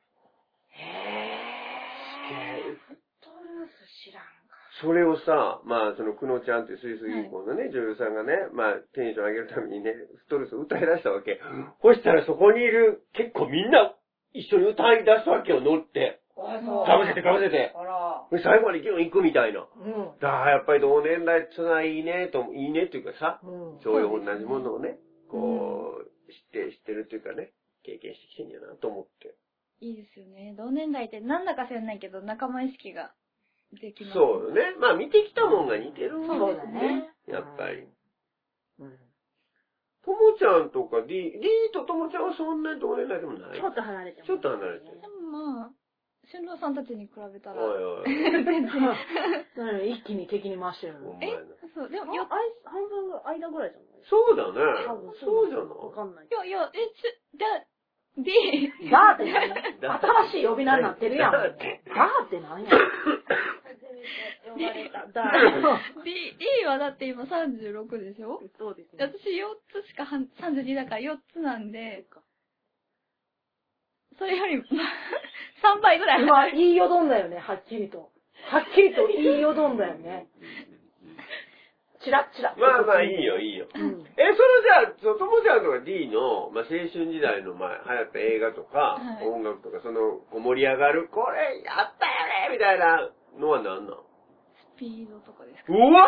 Speaker 3: へぇー。フットルース知らんか。
Speaker 2: それをさ、まあ、その、くのちゃんってスイス銀行のね、はい、女優さんがね、まあ、テンション上げるためにね、フットルースを歌い出したわけ。そしたらそこにいる、結構みんな一緒に歌い出すわけよ、乗って。かぶせてかぶせて。
Speaker 3: あら。
Speaker 2: 最後まで行くみたいな。
Speaker 3: うん。
Speaker 2: だからやっぱり同年代つないいねと、いいねっていうかさ、うん、そういう同じものをね、こう、うん、知って、知ってるっていうかね、経験してきてんやなと思って。
Speaker 1: いいですよね。同年代ってなんだか知らないけど、仲間意識ができます。
Speaker 2: そうよね。まあ見てきたもんが似てるん
Speaker 3: そうだね。
Speaker 2: やっぱり。
Speaker 3: うん。
Speaker 2: ともちゃんとか D、D とともちゃんはそんなに同年代でもない。
Speaker 4: ちょっと離れてます。
Speaker 2: ちょっと離れてる。
Speaker 1: でもまあ、俊郎さんたちに比べたら。
Speaker 2: おいおい。
Speaker 1: 全然。
Speaker 3: 一気に敵に回してるの。
Speaker 1: え
Speaker 2: お前な。
Speaker 1: そう、でも、
Speaker 4: よ
Speaker 1: よ、
Speaker 4: 半分ぐらい間ぐらいじゃない
Speaker 2: そうだね。
Speaker 4: 多分
Speaker 2: そうじゃない
Speaker 4: わかんない。
Speaker 1: いや、いや、え、ち、だ、D、
Speaker 3: ダーって何新しい呼び名になってるやん。ダー
Speaker 2: ダーって
Speaker 3: って何や
Speaker 4: 初めて呼ばれた。だ
Speaker 1: D、D はだって今さんじゅうろくでしょ？
Speaker 4: そうですね。
Speaker 1: 私よっつしかはんさんじゅうにだからよっつなんで、それより、さんばいぐらい。
Speaker 3: 今、言いよどんだよね、はっきりと。はっきりと言いよどんだよね。チラッチラッ。
Speaker 2: まあまあいいよいいよ。
Speaker 3: うん。
Speaker 2: え、そのじゃあ、そのともちゃんとか D の、まあ、青春時代の前、流行った映画とか、
Speaker 1: はい
Speaker 2: 音楽とか、その、こう盛り上がる、これ、やったよねみたいなのは何なの？
Speaker 1: スピードとかですか？
Speaker 2: うわ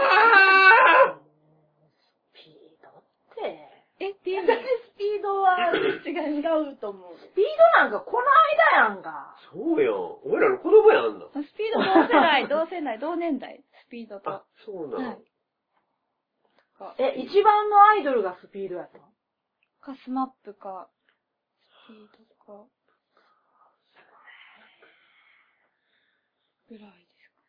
Speaker 3: スピードって。
Speaker 1: え、D
Speaker 4: 私スピードは
Speaker 1: 違う。
Speaker 4: 違うと思う。
Speaker 3: スピードなんかこの間やんか。
Speaker 2: ーそうよ。俺らの子供やんな。
Speaker 1: スピード同世代、同世代、同年代、スピードと。
Speaker 2: あ、そうなの。
Speaker 1: はい
Speaker 3: え、一番のアイドルがスピードやったの？
Speaker 1: か、スマップか、スピードか。ぐらいですか。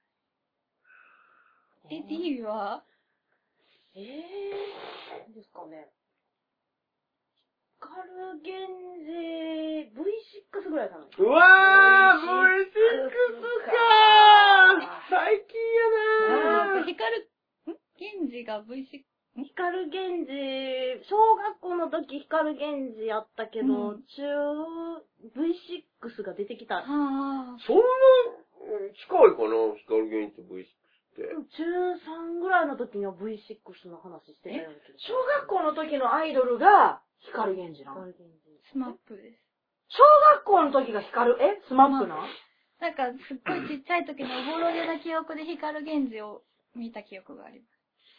Speaker 1: え、D は
Speaker 4: えぇ、ー、ですかね。カルゲンゼ ブイシックス ぐらいかな。
Speaker 2: うわー ブイシックス かー最近やなー
Speaker 1: ヒカル、んゲンジが ブイシックス、
Speaker 4: ヒカルゲンジ、小学校の時ヒカルゲンジやったけど、
Speaker 1: うん
Speaker 4: 中、ブイシックス が出てきた。
Speaker 1: はあ。
Speaker 2: そんな、近いかな光源氏と ブイシックス って。
Speaker 4: 中さんぐらいの時には ブイシックス の話してたような気がす
Speaker 3: 小学校の時のアイドルが光源氏なの？
Speaker 4: る。ヒカルゲンジ。
Speaker 1: スマップです。
Speaker 3: 小学校の時が光る、えスマップなの？
Speaker 1: なんか、すっごいちっちゃい時のおぼろげな記憶で光源氏を見た記憶があります。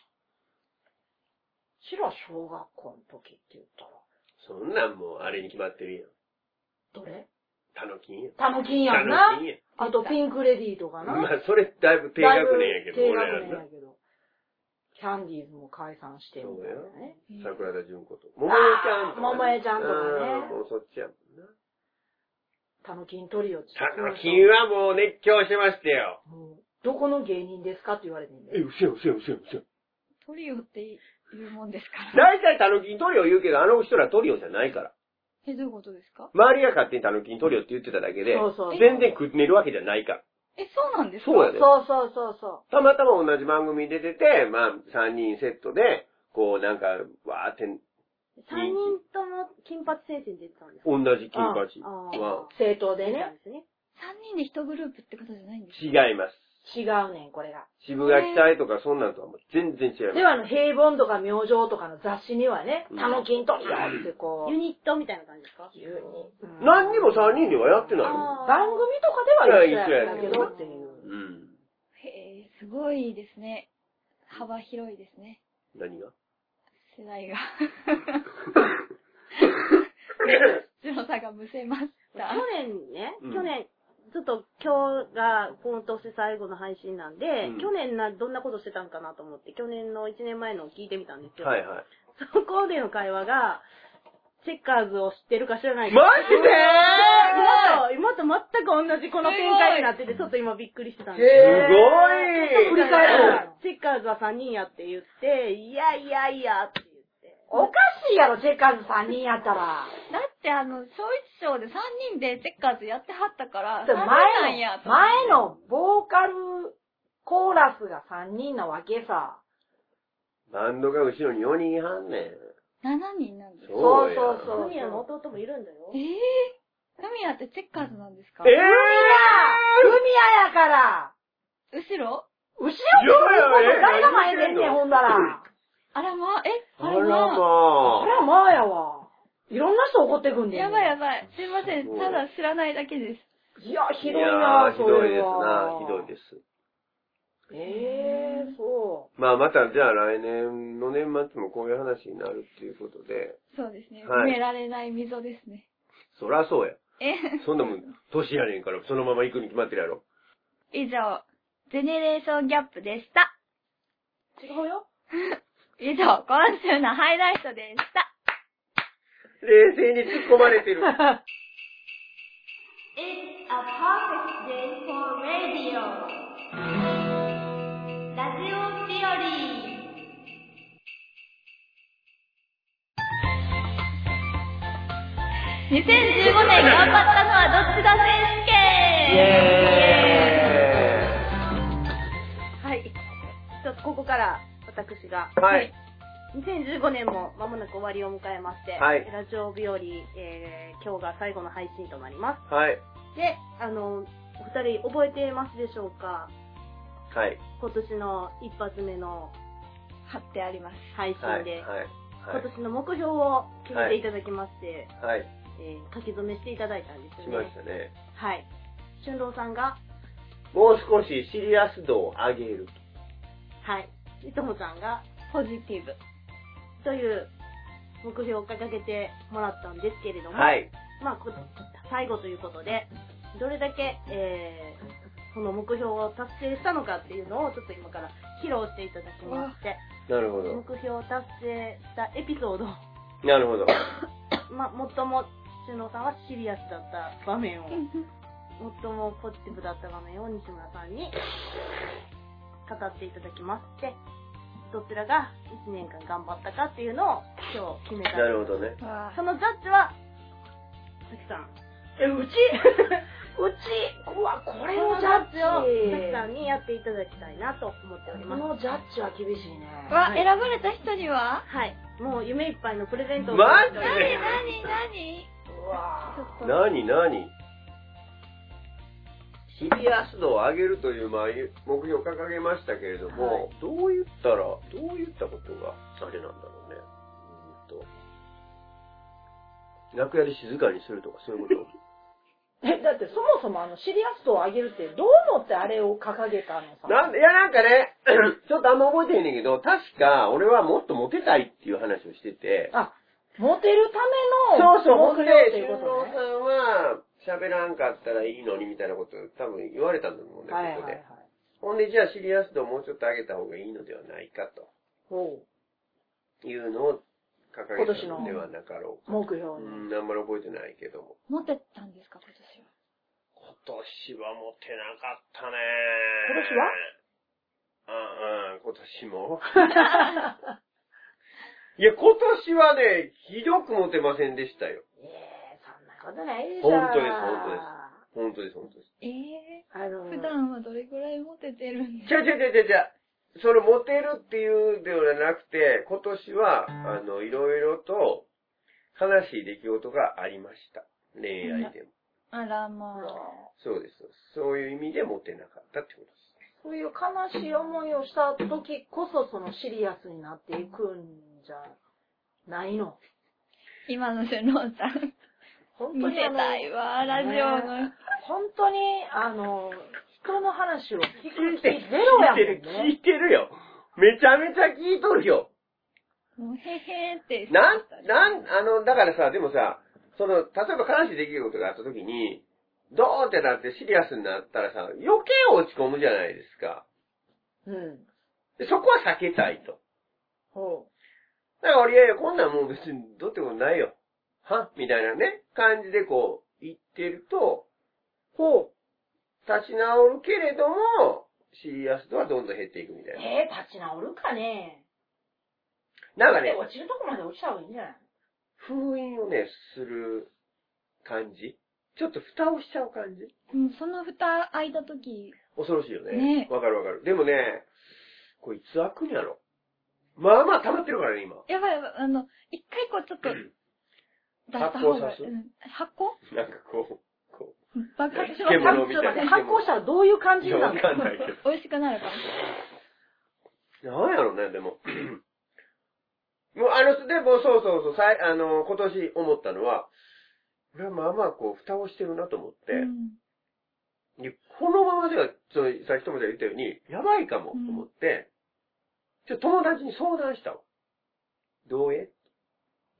Speaker 3: しら小学校の時って言ったら。
Speaker 2: そんなんもうあれに決まってるやん。
Speaker 3: どれ？
Speaker 2: タノキンや。
Speaker 3: タノキンや
Speaker 2: タノ
Speaker 3: んな。
Speaker 2: キンや。
Speaker 3: あとピンクレディーとかな。
Speaker 2: まあ、それだいぶ低学年やけど、
Speaker 3: 低
Speaker 2: 俺らな
Speaker 3: 学年や。けど。キャンディーズも解散してる
Speaker 2: そうや
Speaker 3: ね。
Speaker 2: 桜田淳子と。桃江ちゃんとか、ね。
Speaker 3: 桃江ちゃんとかね
Speaker 2: うんもうそっちやもんな。
Speaker 3: タノキントリオって。
Speaker 2: タノキンはもう熱狂しましたよ。
Speaker 3: もうどこの芸人ですかって言われてんだ
Speaker 2: え、
Speaker 3: よ。
Speaker 2: うせやうせやうせやうせや。
Speaker 1: トリオって言うもんですから。
Speaker 2: 大体タノキントリオ言うけど、あの人らトリオじゃないから。
Speaker 1: え、どういうことですか？
Speaker 2: 周りが勝手にタノキントリオって言ってただけで、
Speaker 3: そうそう。
Speaker 2: 全然組めるわけじゃないから。
Speaker 1: え、そうなんですか？
Speaker 2: そうやで。
Speaker 3: そうそうそうそう。
Speaker 2: たまたま同じ番組に出てて、まあ、さんにんセットで、こう、なんか、わーって、
Speaker 4: さんにんとも金髪先生に出てたんですか？
Speaker 2: 同じ金八
Speaker 4: ああ
Speaker 2: は、
Speaker 3: 政党でね。
Speaker 4: ですね。
Speaker 1: さんにんでいちグループってことじゃないんですか？
Speaker 2: 違います。
Speaker 3: 違うねん、これが。
Speaker 2: 渋垣隊とかそんなんとはもう全然違います。
Speaker 3: では、あの、平凡とか明星とかの雑誌にはね、
Speaker 2: うん
Speaker 3: タノキントリオってこう、
Speaker 4: ユニットみたいな感じですか？
Speaker 3: ユニうん
Speaker 2: 何にもさんにんではやってないよ。
Speaker 4: あー
Speaker 3: 番組とかでは一緒やったけ
Speaker 2: いや一緒や
Speaker 3: どっていう。
Speaker 2: うん。
Speaker 1: へえ、すごいですね。幅広いですね。
Speaker 2: 何が
Speaker 1: 世代が。ジロさんがむせました。
Speaker 4: 去年ね、
Speaker 2: うん
Speaker 4: 去年、ちょっと今日が今年最後の配信なんで、
Speaker 2: うん
Speaker 4: 去年な、どんなことしてたんかなと思って、去年のいちねんまえのを聞いてみたんですよ。
Speaker 2: はいはい。
Speaker 4: そこでの会話が、チェッカーズを知ってるか知らないか。
Speaker 2: マジで
Speaker 4: 今と、今と全く同じこの展開になってて、ちょっと今びっくりしてたんです
Speaker 3: へ
Speaker 2: すごい
Speaker 3: 振り返る
Speaker 4: チェッカーズはさんにんやって言って、いやいやいやって言って。
Speaker 3: おかしいやろ、チェッカーズさんにんやったら。
Speaker 1: だってあの、小一賞でさんにんでチェッカーズやってはったから、
Speaker 3: 前
Speaker 1: さんにんなんや
Speaker 3: の、前のボーカルコーラスがさんにんなわけさ。
Speaker 2: バンドが後ろによにんいはんねん。
Speaker 1: しちにんなんですか？
Speaker 3: そう
Speaker 2: や
Speaker 3: そうそう。
Speaker 4: フミヤの弟もいるんだよ。
Speaker 1: えぇ、ー、フミヤってチェッカーズなんですか？
Speaker 2: えぇ、ー、
Speaker 3: フミヤやから
Speaker 1: 後ろ
Speaker 3: 後ろって誰が前出んねん、ほんだら。
Speaker 1: あらま、え、
Speaker 2: あら
Speaker 1: あらま。
Speaker 2: ま
Speaker 3: あら、まあやわ。いろんな人怒ってくんねん。
Speaker 1: やばいやばい。すいません。
Speaker 2: そう
Speaker 1: ただ知らないだけです。
Speaker 3: いや、
Speaker 2: あ。
Speaker 3: ひどい
Speaker 2: いや
Speaker 3: な
Speaker 2: ー、ひどい
Speaker 3: それ
Speaker 2: ですな。
Speaker 3: は。
Speaker 2: ひどいです。
Speaker 3: ええー、そ
Speaker 2: まあまたじゃあ来年の年末もこういう話になるっていうことで、
Speaker 1: そうですね。
Speaker 2: はい
Speaker 1: 埋められない溝ですね。
Speaker 2: そらそうや。
Speaker 1: え
Speaker 2: そんなもん、年やねんから、そのまま行くに決まってるやろ。
Speaker 1: 以上、ジェネレーションギャップでした。
Speaker 3: 違うよ。
Speaker 1: 以上、今週のハイライトでした。
Speaker 2: 冷静に突っ込まれてる。
Speaker 1: It's a perfect day for radio. ラジオ日和。にせんじゅうごねん頑張ったのはどっちだ選手権。
Speaker 2: イエ
Speaker 4: ーイ。はい。ちょっとここから私が。
Speaker 2: はい。
Speaker 4: にせんじゅうごねんも間もなく終わりを迎えまして、
Speaker 2: はい、
Speaker 4: ラジオ日和、えー、今日が最後の配信となります。
Speaker 2: はい。
Speaker 4: で、あの、お二人覚えてますでしょうか？
Speaker 2: はい。
Speaker 4: 今年の一発目の
Speaker 1: 貼ってあります。
Speaker 4: 配信で、
Speaker 2: はいはいはい、
Speaker 4: 今年の目標を決めていただきまして、
Speaker 2: はい。
Speaker 4: えー、書き初めしていただいたんですよね。
Speaker 2: しましたね。
Speaker 4: はい。俊郎さんが、
Speaker 2: もう少しシリアス度を上げると。
Speaker 4: はい。いともさんが、
Speaker 1: ポジティブ。
Speaker 4: という目標を掲げてもらったんですけれども、
Speaker 2: はい。
Speaker 4: まあ、最後ということで、どれだけ、えー、その目標を達成したのかっていうのをちょっと今から披露していただきまして、
Speaker 2: なるほど。
Speaker 4: 目標を達成したエピソード。
Speaker 2: なるほど。
Speaker 4: まあ、最も、俊郎さんはシリアスだった場面を、最もポジティブだった場面を西村さんに語っていただきまして、どちらがいちねんかん頑張ったかっていうのを今日決めたい。
Speaker 2: なるほどね。
Speaker 4: そのジャッジは、さきさん。
Speaker 3: え、うちうちうわ、これのジャッジを、
Speaker 4: さきさんにやっていただきたいなと思っております。
Speaker 3: このジャッジは厳しいね。
Speaker 1: わ、はい、選ばれた人には
Speaker 4: はい。もう夢いっぱいのプレゼントを。
Speaker 2: マジで？
Speaker 1: なになになに？
Speaker 3: うわぁ。
Speaker 2: なになに？シリアス度を上げるという、まあ、目標を掲げましたけれども、はい、どう言ったら、どう言ったことがあれなんだろうね。うんと。楽屋で静かにするとかそういうこと
Speaker 3: え、だってそもそもあの、シリアス度を上げるってどう思ってあれを掲げたのさ。
Speaker 2: なんで、いやなんかね、ちょっとあんま覚えてへんねんけど、確か俺はもっとモテたいっていう話をしてて。
Speaker 3: あ、モテるための目標っていうことね。
Speaker 2: そうそう、ほんで、俊郎さんは、喋らんかったらいいのにみたいなことを多分言われたんだと思うんだけど、ここで。ほんで、じゃあシリアス度をもうちょっと上げた方がいいのではないかと。
Speaker 3: ほ
Speaker 2: う。いうのを掲げたのではなかろうか。
Speaker 3: 目標に。
Speaker 2: うん、あんまり覚えてないけども。
Speaker 1: モテたんですか、今年は。
Speaker 2: 今年はモテなかったね。
Speaker 3: 今年は
Speaker 2: うんうん、今年も。いや、今年はね、ひどくモテませんでしたよ。
Speaker 3: そんなことないでしょ。
Speaker 2: 本当です、本当です。本当です、本当です。
Speaker 1: ええー、
Speaker 3: あのー、
Speaker 1: 普段はどれぐらいモテてるんですか？
Speaker 2: ちゃちゃちゃちゃちゃ。それモテるっていうではなくて、今年は、あの、いろいろと悲しい出来事がありました。恋愛でも。
Speaker 1: あら、まあ。
Speaker 2: そうです。そういう意味でモテなかったってことです。
Speaker 3: そういう悲しい思いをした時こそ、そのシリアスになっていくんじゃないの。
Speaker 1: 今の俊郎さん。
Speaker 3: 本当に
Speaker 1: 見せたいわ、ラジオの。
Speaker 3: ね、本当に、あの、人の話を聞く気ゼロやもんね。
Speaker 2: 聞いてるよ。めちゃめちゃ聞いとるよ。
Speaker 1: もうへへーって。
Speaker 2: なん、なん、あの、だからさ、でもさ、その、例えば悲しい出来事があった時に、どうってなってシリアスになったらさ、余計落ち込むじゃないですか。
Speaker 3: うん。
Speaker 2: でそこは避けたいと。
Speaker 3: ほ
Speaker 2: う。だから俺、いやいや、こんなんもう別にどうってことないよ。はみたいなね、感じでこう、言ってると、
Speaker 3: ほ
Speaker 2: う。立ち直るけれども、シリアス度はどんどん減っていくみたいな。
Speaker 3: えー、立ち直るかね。
Speaker 2: なんかね、
Speaker 3: 落ちるとこまで落ちた方がいいんじゃない？
Speaker 2: 封印をね、する感じ。ちょっと蓋をしちゃう感じ。
Speaker 1: うん、その蓋開いたとき。
Speaker 2: 恐ろしいよね。
Speaker 1: ね。
Speaker 2: わかるわかる。でもね、これいつ開くんやろ。まあまあ溜まってるからね、今。
Speaker 1: やばいやばい、あの、一回こうちょっと、出した方がいい。うん、発酵
Speaker 2: なんかこう、こう。
Speaker 1: 爆発します。
Speaker 2: 獣みたいな。
Speaker 3: 発酵したらどういう感じになるの？
Speaker 2: わかんないけど。
Speaker 1: 美味しくなるか
Speaker 2: な
Speaker 1: も。
Speaker 2: んやろね、でも。もうあの、でもそうそうそう、さいあの、今年思ったのは、俺はまあまあこう、蓋をしてるなと思って、うん、でこのままでは、そのさっきとも言ったように、やばいかもと思って、うん、ちょっと友達に相談したわ。どうえ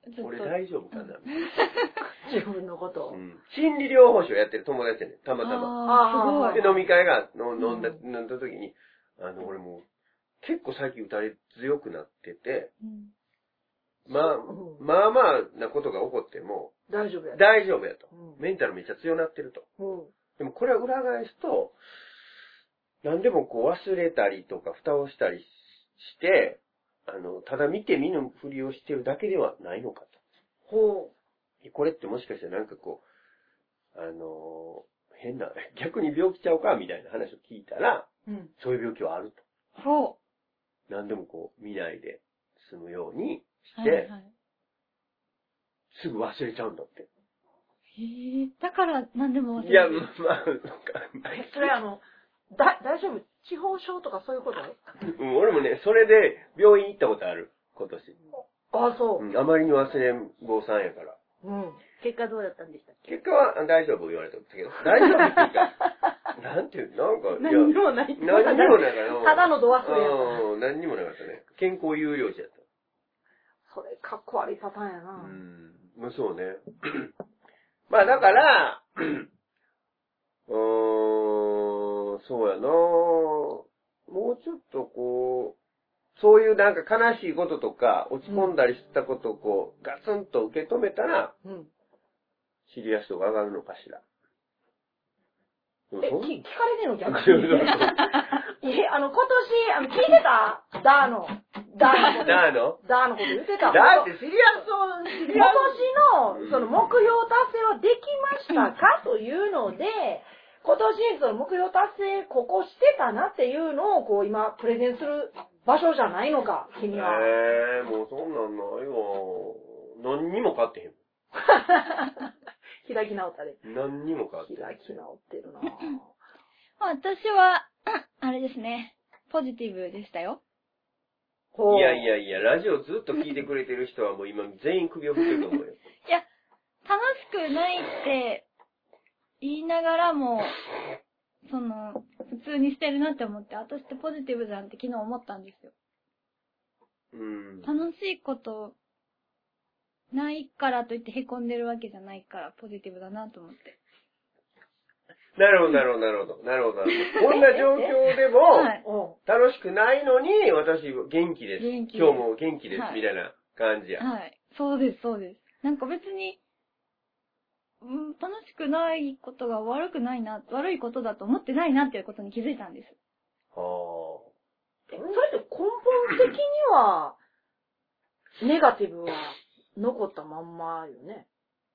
Speaker 2: 俺大丈夫かな、
Speaker 3: 自分のことを。
Speaker 2: うん。心理療法士をやってる友達やねん、たまたま。
Speaker 3: ああ、
Speaker 2: で、飲み会がの飲んだ、飲んだ時に、あの、俺もう、結構最近打たれ強くなってて、うん、まあ、まあまあなことが起こっても、
Speaker 3: 大丈夫や。
Speaker 2: 大丈夫やと。うん、メンタルめっちゃ強なってると。うん、でもこれは裏返すと、何でもこう忘れたりとか蓋をしたりして、あの、ただ見て見ぬふりをしてるだけではないのかと。ほう。これってもしかしてなんかこう、あの、変な、逆に病気ちゃうかみたいな話を聞いたら、うん、そういう病気はあると。ほう。何でもこう見ないで済むようにして、はいはい、すぐ忘れちゃうんだって。
Speaker 1: へえ、だから何でも忘れる。
Speaker 2: いや、まあ、なんか、
Speaker 3: それあの、だ、大丈夫？地方症とかそういうこと？
Speaker 2: うん、俺もね、それで病院行ったことある、今年。
Speaker 3: あ、そう。
Speaker 2: うん、あまりに忘れん坊さんやから。
Speaker 4: うん。結果どうだったんでしたっけ？
Speaker 2: 結果は大丈夫言われたんですけど、大丈夫っていうか、なんていう、なんか、
Speaker 4: 何にもない。
Speaker 2: 何にもないから。
Speaker 3: ただのド忘れやった。
Speaker 2: うん、何にもなかったね。健康有料児やった。
Speaker 3: それ、かっこ悪いパターンやな。
Speaker 2: うん。まあそうね。まあだから、うーん、そうやなもうちょっとこう、そういうなんか悲しいこととか、落ち込んだりしたことをこう、ガツンと受け止めたら、うん、シリアス度が上がるのかしら。
Speaker 3: え、聞かれてんの逆に。え、あの、今年、あの、聞いてたダーの。ダーのこと。
Speaker 2: ダーの
Speaker 3: ダーのこと言ってた。
Speaker 2: だってシリアスを、
Speaker 3: シリアス今年の、その目標達成はできましたかというので、今年、その目標達成、ここしてたなっていうのを、こう、今、プレゼンする場所じゃないのか、君は。
Speaker 2: ええー、もうそんなんないわ。何にも勝ってへん。
Speaker 3: 開き直ったで。
Speaker 2: 何にも変わってる。
Speaker 3: 開き直ってるな
Speaker 1: 私は、あれですね、ポジティブでしたよ。
Speaker 2: いやいやいや、ラジオずっと聞いてくれてる人はもう今全員首を振ってると思うよ。
Speaker 1: いや、楽しくないって言いながらも、その、普通にしてるなって思って、私ってポジティブじゃんって昨日思ったんですよ。うん。楽しいことないからといって凹んでるわけじゃないからポジティブだなと思って。
Speaker 2: なるほど、なるほど、なるほど。なるほど、なるほど。こんな状況でも、楽しくないのに、私元気です。元気です。今日も元気です、はい、みたいな感じや。
Speaker 1: はい。そうです、そうです。なんか別に、うん、楽しくないことが悪くないな、悪いことだと思ってないなっていうことに気づいたんです。
Speaker 3: はあ。それって根本的には、ネガティブは残ったまんまよね。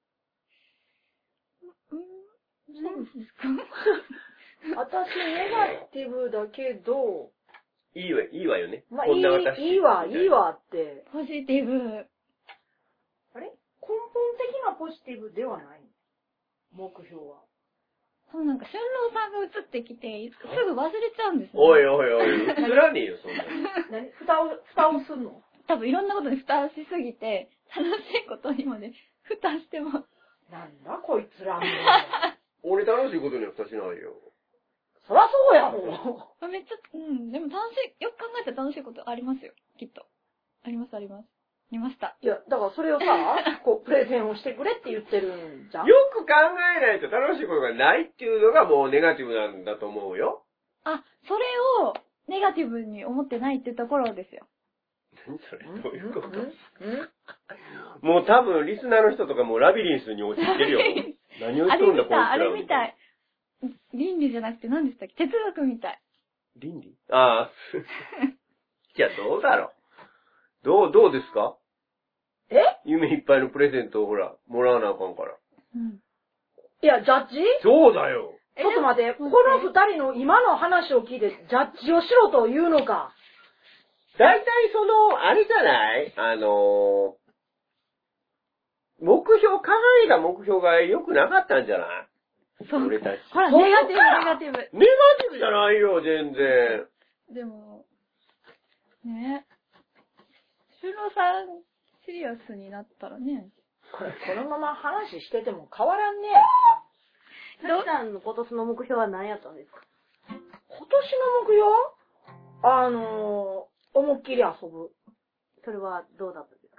Speaker 1: うんそうですか
Speaker 3: 私、ネガティブだけど、
Speaker 2: いいわ、いいわよね。
Speaker 3: まあ、いい、いいわ、いいわって。
Speaker 1: ポジティブ。
Speaker 3: あれ根本的なポジティブではない目標は。
Speaker 1: そう、なんか、春郎さんが映ってきて、すぐ忘れちゃうんですね。
Speaker 2: おいおいおい、映らねえよ、そんな。
Speaker 3: 何蓋を、蓋をすんの
Speaker 1: 多分いろんなことに蓋しすぎて、楽しいことにまで蓋してます。
Speaker 3: なんだこいつらも。
Speaker 2: 俺楽しいことには蓋しないよ。
Speaker 3: そらそうやも
Speaker 1: ん。めっちゃ、うん、でも楽しい、よく考えたら楽しいことありますよ、きっと。ありますあります。ありました。
Speaker 3: いや、だからそれをさ、こう、プレゼンをしてくれって言ってるんじゃん。
Speaker 2: よく考えないと楽しいことがないっていうのがもうネガティブなんだと思うよ。
Speaker 1: あ、それをネガティブに思ってないっていうところですよ。
Speaker 2: 何それどういうこともう多分リスナーの人とかもうラビリンスに陥ってるよ。何を言っとるんだこいつら。
Speaker 1: あれみたい。倫理じゃなくて何でしたっけ哲学みたい。
Speaker 2: 倫理ああ。じゃあどうだろう。どう、どうですか
Speaker 3: え
Speaker 2: 夢いっぱいのプレゼントをほら、もらわなあかんから。
Speaker 3: うん。いや、ジャッジ
Speaker 2: そうだよ。
Speaker 3: ちょっと待って、この二人の今の話を聞いて、ジャッジをしろというのか。
Speaker 2: だいたいその、あれじゃないあのー、目標、考えが目標が良くなかったんじゃない
Speaker 1: そう。
Speaker 2: 俺たち。
Speaker 1: ほら、ネガティブ、ネガティブ。
Speaker 2: ネガティブじゃないよ、全然。
Speaker 1: でも、ね。修郎さん、シリアスになったらね。
Speaker 3: これ、このまま話してても変わらんね。
Speaker 4: さきさんの今年の目標は何やったんですか？
Speaker 3: 今年の目標あのー、思いっきり遊ぶ。
Speaker 4: それはどうだったんですか？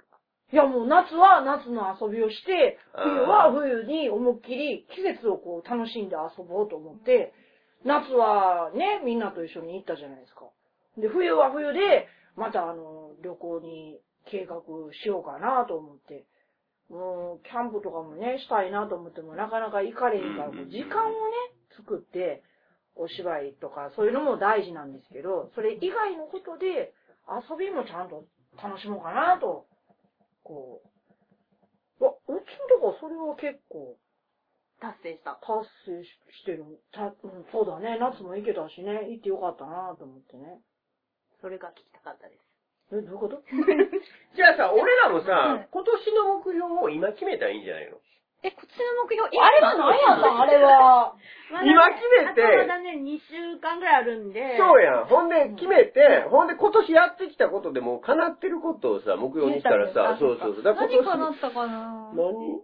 Speaker 3: いやもう夏は夏の遊びをして、冬は冬に思いっきり季節をこう楽しんで遊ぼうと思って、夏はね、みんなと一緒に行ったじゃないですか。で、冬は冬で、またあの、旅行に計画しようかなと思って、もう、キャンプとかもね、したいなと思っても、なかなか行かれへんから、こう時間をね、作って、お芝居とか、そういうのも大事なんですけど、それ以外のことで、遊びもちゃんと楽しもうかなと、こう、わ、うちのとこそれは結構、
Speaker 4: 達成した。
Speaker 3: 達成してる。た、うん、そうだね。夏も行けたしね。行ってよかったなと思ってね。
Speaker 4: それが聞きたかったです。
Speaker 3: え、どういうこと
Speaker 2: じゃあさ、俺らもさ、今年の目標を今決めたらいいんじゃないの？
Speaker 1: え、こっちの目標、
Speaker 3: あれは何やったんあれは。
Speaker 2: 今決めて。
Speaker 4: まだね、にしゅうかんぐらいあるんで。
Speaker 2: そうやん。ほんで決めて、ほんで今年やってきたことでもう叶ってることをさ、目標にしたらさ、そうそうそう。
Speaker 1: だから何叶ったかな
Speaker 2: 何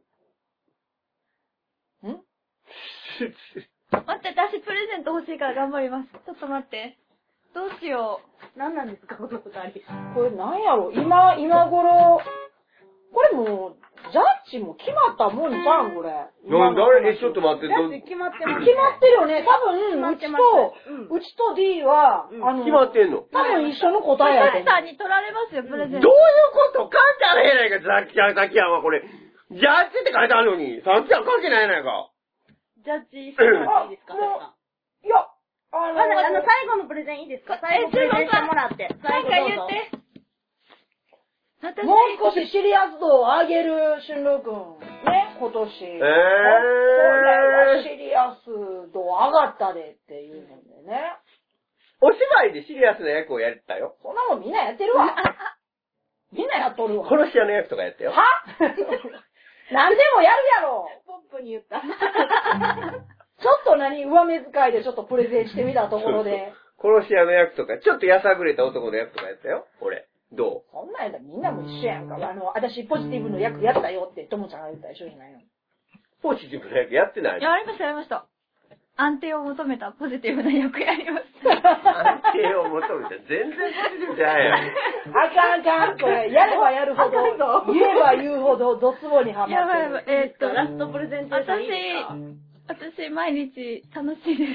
Speaker 3: ん
Speaker 1: 待って、私プレゼント欲しいから頑張ります。ちょっと待って。どうしよ
Speaker 4: う。何なんですか、この二人。
Speaker 3: これ何やろ今、今頃。これもう、ジャッジも決まったもんじゃん、これ。
Speaker 2: なんだあれえ、ちょっと待って、
Speaker 4: だって決まってます、
Speaker 3: ね。決まってるよね。多分、うちと、うん、うちと D は、
Speaker 2: うん、あの、決まってんの
Speaker 3: 多分一緒の答えやと思う。
Speaker 1: さんに取られますよ、プレゼント。
Speaker 2: どういうこと書いてあれへんやないか、ザキヤン、ザキヤンはこれ。ジャッジって書いてあるのに、さっきは書けないやないか。
Speaker 4: ジャッジしてもらっていいですか、
Speaker 3: いや、
Speaker 4: あの、あの、最後のプレゼンいいですか？最後プレゼンしてもらって。最後
Speaker 1: 言って。
Speaker 3: もう少しシリアス度を上げる、俊郎くん。ね、今年。えー。これはシリアス度上がったでっていうのでね。
Speaker 2: お芝居でシリアスな役をやったよ。
Speaker 3: そんなもんみんなやってるわ。みんなやっとるわ。
Speaker 2: 殺し屋の役とかやったよ。
Speaker 3: は何でもやるやろ。
Speaker 4: ポップに言った。
Speaker 3: ちょっと何、上目遣いでちょっとプレゼンしてみたところで。
Speaker 2: 殺し屋の役とか、ちょっとやさぐれた男の役とかやったよ、俺。どう？
Speaker 3: そんなんやったらみんなも一緒やんか。あの、私ポジティブの役やったよって、ともちゃんが言ったら一緒じゃないの？
Speaker 2: ポジティブな役やってない？
Speaker 1: やりました、やりました。安定を求めたポジティブな役やりまし
Speaker 2: た。安定を求めた。全然ポジティブじゃないやん。
Speaker 3: あかんあかん。これ、やればやるほど、言えば言うほど、ドツボにはまってる。
Speaker 1: やばいやばい。えー、っと、
Speaker 4: ラストプレゼンテーションいいですか？
Speaker 1: 私、私、毎日楽しいです。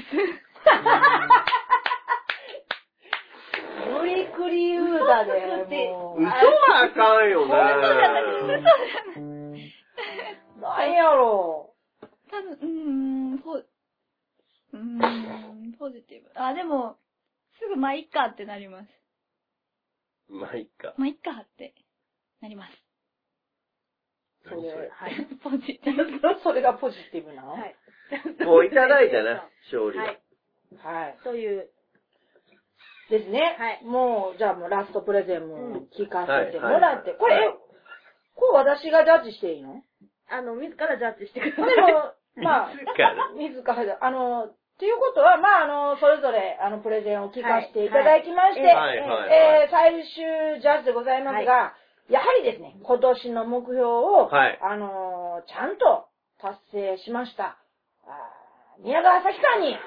Speaker 3: 無理くり言うだで、もう。
Speaker 2: 嘘はあかんよね。
Speaker 1: 嘘じゃなくて、嘘じゃない。
Speaker 3: 何やろ
Speaker 1: う。たぶん、うーん、ポ、うーん、ポジティブ。あ、でも、すぐまあいっかってなります。
Speaker 2: まあいっか。
Speaker 1: まあいっかってなります。
Speaker 3: それ、
Speaker 1: はい。ポジティブ。
Speaker 3: それがポジティブなの？はい。
Speaker 2: もういただいたな、勝利。
Speaker 3: はい。はい。
Speaker 4: という。
Speaker 3: ですね。
Speaker 4: はい。
Speaker 3: もう、じゃあもうラストプレゼンも聞かせてもらって。これ、これ私がジャッジしていいの？
Speaker 4: あの、自らジャッジしてください。
Speaker 3: でも、まあ、
Speaker 2: 自ら。
Speaker 3: 自ら。あの、っていうことは、まあ、あの、それぞれ、あの、プレゼンを聞かせていただきまして、はいはいえー、最終ジャッジでございますが、はい、やはりですね、今年の目標を、はい、あの、ちゃんと達成しました。あ宮川咲さんに、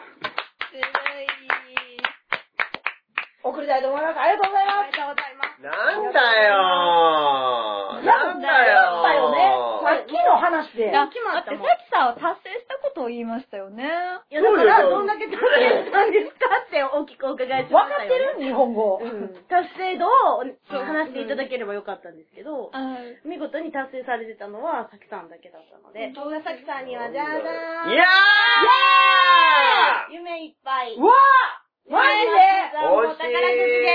Speaker 3: 送りたいと思います。ありがとうございます。
Speaker 4: ありがとうございます。
Speaker 2: なんだよー。なんだよー。
Speaker 3: だよね。さっきの話で。
Speaker 1: だってさっきさ、達成したことを言いましたよね。
Speaker 4: いや、だから、どんだけ達成したんですかって大きくお伺いしましたよ。
Speaker 3: 分かってる日本語。
Speaker 4: うん。達成度を話していただければよかったんですけど、見事に達成されてたのは、さきさんだけだったので、動画さきさんにはじゃーだー。
Speaker 2: いや
Speaker 4: ー夢いっぱい。
Speaker 3: うわーマジで
Speaker 4: お宝くじでーす。
Speaker 3: こ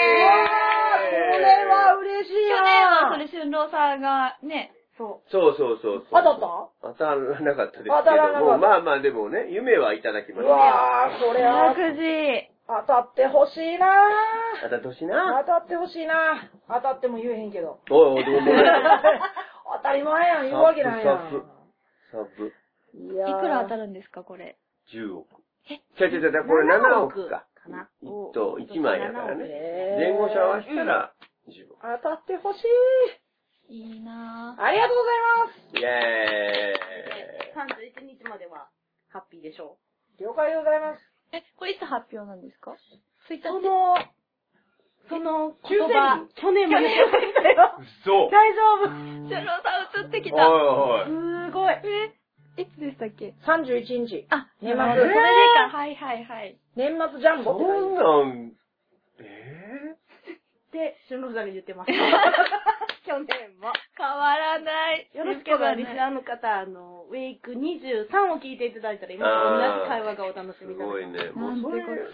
Speaker 3: れは嬉しいな。
Speaker 1: 去年はそれ、俊郎さんがね、
Speaker 2: そう。そうそうそう。
Speaker 3: 当たった
Speaker 2: 当たらなかったですけど。
Speaker 3: 当たらなかった。
Speaker 2: まあまあでもね、夢はいただきました。
Speaker 3: うわー、これは。
Speaker 1: 宝くじ。
Speaker 3: 当たってほしいな
Speaker 2: 当たってほしいな
Speaker 3: 当たってほしいな当たっても言えへんけど。
Speaker 2: おいおい、どうもね。
Speaker 3: 当たり前やん、言うわけないやん。
Speaker 2: サブ。サブ。
Speaker 3: いや
Speaker 1: いくら当たるんですか、これ。
Speaker 2: じゅうおく。
Speaker 1: え
Speaker 2: ちゃちゃちゃ、これななおくか。
Speaker 4: かな。
Speaker 2: 一等いちまいやからね。前後者合わせたらじゅうおく。
Speaker 3: 当たってほし
Speaker 1: い。いいな
Speaker 3: ぁ。ありがとうございます。
Speaker 2: イェーイ。
Speaker 4: さんじゅういちにちまではハッピーでしょ
Speaker 3: う。了解でございます。
Speaker 1: え、これいつ発表なんですか？ツイッター
Speaker 3: その、
Speaker 4: その言葉、去年も言ってましたよ。
Speaker 2: 嘘。
Speaker 4: 大丈夫。
Speaker 1: シュンロさん映ってきた。
Speaker 2: はいはい。
Speaker 3: すごい。
Speaker 1: え、いつでしたっけ？
Speaker 3: さんじゅういちにち。
Speaker 1: あ、
Speaker 3: 年末
Speaker 1: それでいいか。はいはいはい。
Speaker 3: 年末ジャンボって
Speaker 2: そ
Speaker 3: 書いて
Speaker 2: んなん、え
Speaker 4: で、俊郎さんが言ってました。去年も。
Speaker 1: 変わらない。
Speaker 4: よろしければ、リスナーの方、あの、ウェイクにじゅうさんを聞いていただいたら、今と同じ会話がお楽しみいただけます。
Speaker 2: すごいね。も
Speaker 1: な
Speaker 2: うんそれ。
Speaker 1: てこった。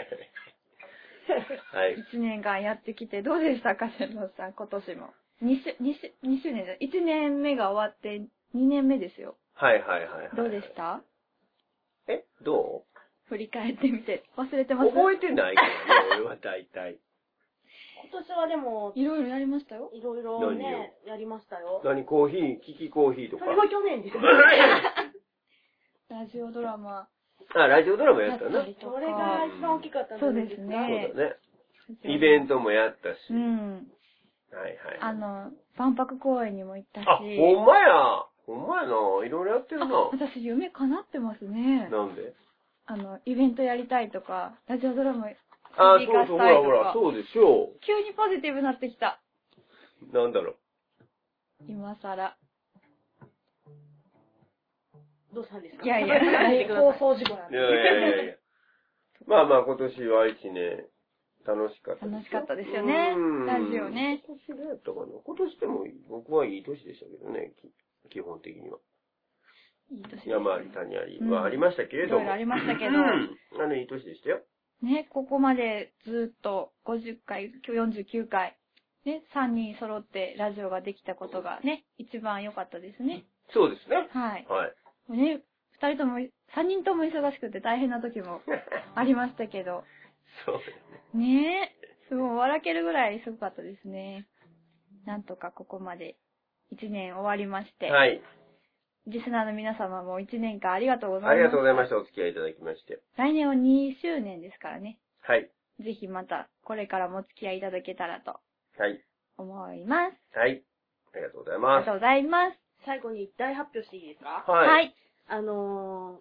Speaker 2: はい。
Speaker 1: 一年間やってきてどうでしたか、シュンロさん、今年も。二週、二週、二周年じゃ、一年目が終わって二年目ですよ。
Speaker 2: はいはいはいはい。
Speaker 1: どうでした？
Speaker 2: え、ど
Speaker 1: 振り返ってみて。忘れて
Speaker 2: う
Speaker 1: ます？
Speaker 2: 覚えてないからね、俺は大体。
Speaker 4: 今年はでも、
Speaker 1: いろいろやりましたよ。
Speaker 4: いろいろね、やりましたよ。
Speaker 2: 何、コーヒー、キキコーヒーとか。
Speaker 4: それは去年ですよ。
Speaker 1: ラジオドラマ
Speaker 2: あ、ラジオドラマや
Speaker 1: や
Speaker 2: っな。
Speaker 1: ったたりとか。
Speaker 4: それが一番大きかったんじゃないですか。
Speaker 1: そうですね
Speaker 2: そうだね。イベントもやったし。
Speaker 1: うん。
Speaker 2: はいはい。
Speaker 1: あの、万博公園にも行ったし。
Speaker 2: あ、ほんまや。ほんまやな。いろいろやってるな。
Speaker 1: 私、夢叶ってますね。
Speaker 2: なんで？
Speaker 1: あの、イベントやりたいとか、ラジオドラマ
Speaker 2: あ、
Speaker 1: 追
Speaker 2: そうそう、ほ
Speaker 1: 加したいとか。
Speaker 2: らほら、そうでしょ
Speaker 1: 急にポジティブになってきた。
Speaker 2: う。なんだろう。
Speaker 1: 今更。
Speaker 4: どうしたんですか？
Speaker 1: いやいや
Speaker 3: 放送事故なんで。
Speaker 2: いやいやいやいや。まあまあ、今年は一年、楽しかったですよ。
Speaker 1: 楽しかったですよね
Speaker 2: うん。
Speaker 1: ラジオね。
Speaker 2: 今年どうやったかな。今年でも、僕はいい年でしたけどね、き基本的には。
Speaker 1: いい年です。
Speaker 2: 山あり谷あり
Speaker 1: うん
Speaker 2: はありましたけれども。
Speaker 1: いろいろありましたけど
Speaker 2: うん。あの、いい年でしたよ。
Speaker 1: ね、ここまでずっとごじゅっかい、今日よんじゅうきゅうかい、ね、さんにん揃ってラジオができたことがね、一番良かったですね。
Speaker 2: そうですね。
Speaker 1: はい。
Speaker 2: はい。
Speaker 1: ね、二人とも、三人とも忙しくて大変な時もありましたけど、
Speaker 2: そうですね。
Speaker 1: ねえ、すごい笑けるぐらいすごかったですね。なんとかここまで一年終わりまして、
Speaker 2: はい。
Speaker 1: リスナーの皆様も一年間ありがとうございます。
Speaker 2: ありがとうございました。お付き合いいただきまして。
Speaker 1: 来年はにしゅうねんですからね。
Speaker 2: はい。
Speaker 1: ぜひまたこれからもお付き合いいただけたらと
Speaker 2: はい。
Speaker 1: 思います。
Speaker 2: はい。ありがとうござい
Speaker 1: あ
Speaker 2: ます。
Speaker 1: りがとうございます。
Speaker 4: 最後に大発表していいですか？
Speaker 2: はい。
Speaker 1: はい。
Speaker 4: あの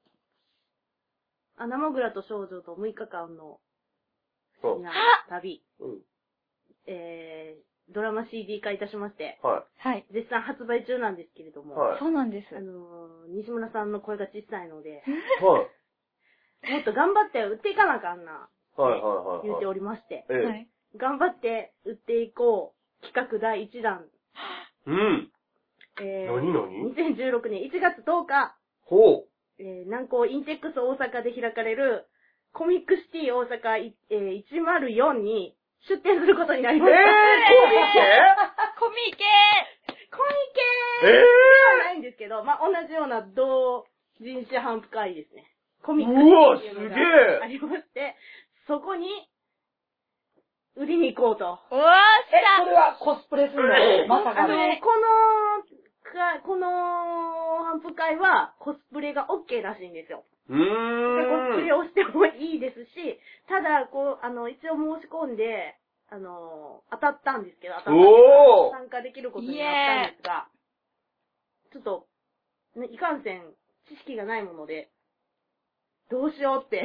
Speaker 4: ー、アナモグラと少女とむいかかんの
Speaker 2: そ
Speaker 4: 好きな旅、
Speaker 2: う。うん。
Speaker 4: えー、ドラマ シーディー 化いたしまして、
Speaker 2: は
Speaker 1: はい。
Speaker 4: 絶賛発売中なんですけれども、
Speaker 2: はい
Speaker 1: そうなんです。
Speaker 4: あのー、西村さんの声が小さいので、
Speaker 2: い。はい。
Speaker 4: もっと頑張って売っていかなあかんな、
Speaker 2: はいはいはい。
Speaker 4: 言っておりまして、
Speaker 2: ええ。
Speaker 1: はい。
Speaker 4: 頑張って売っていこう企画だいいちだん、
Speaker 2: うん。
Speaker 4: えー、
Speaker 2: 何何
Speaker 4: にせんじゅうろくねんいちがつとおか、
Speaker 2: ほう。
Speaker 4: えー、南港インテックス大阪で開かれるコミックシティ大阪い、えー、いちまるよんに出展することになりました。
Speaker 2: えー、
Speaker 1: コミケ
Speaker 4: コミケ
Speaker 2: えー
Speaker 4: ではないんですけど、まあ、同じような同人誌頒布会ですね。コミック
Speaker 2: うわ
Speaker 4: っていうのが
Speaker 2: すげえ
Speaker 4: ありまして、そこに売りに行こうと。
Speaker 1: うわー
Speaker 3: え、
Speaker 1: し
Speaker 3: それはコスプレするのまさ
Speaker 4: あの、
Speaker 3: かの。
Speaker 4: この、かこの頒布会はコスプレが OK らしいんですよ。
Speaker 2: うー
Speaker 4: コスプレ
Speaker 2: ん。
Speaker 4: をしてもいいですし、ただ、こう、あの、一応申し込んで、あの、当たったんですけど、当たったんです
Speaker 2: おー
Speaker 4: 参加できることになったんですが、ちょっと、ね、いかんせん、知識がないもので、どうしようって、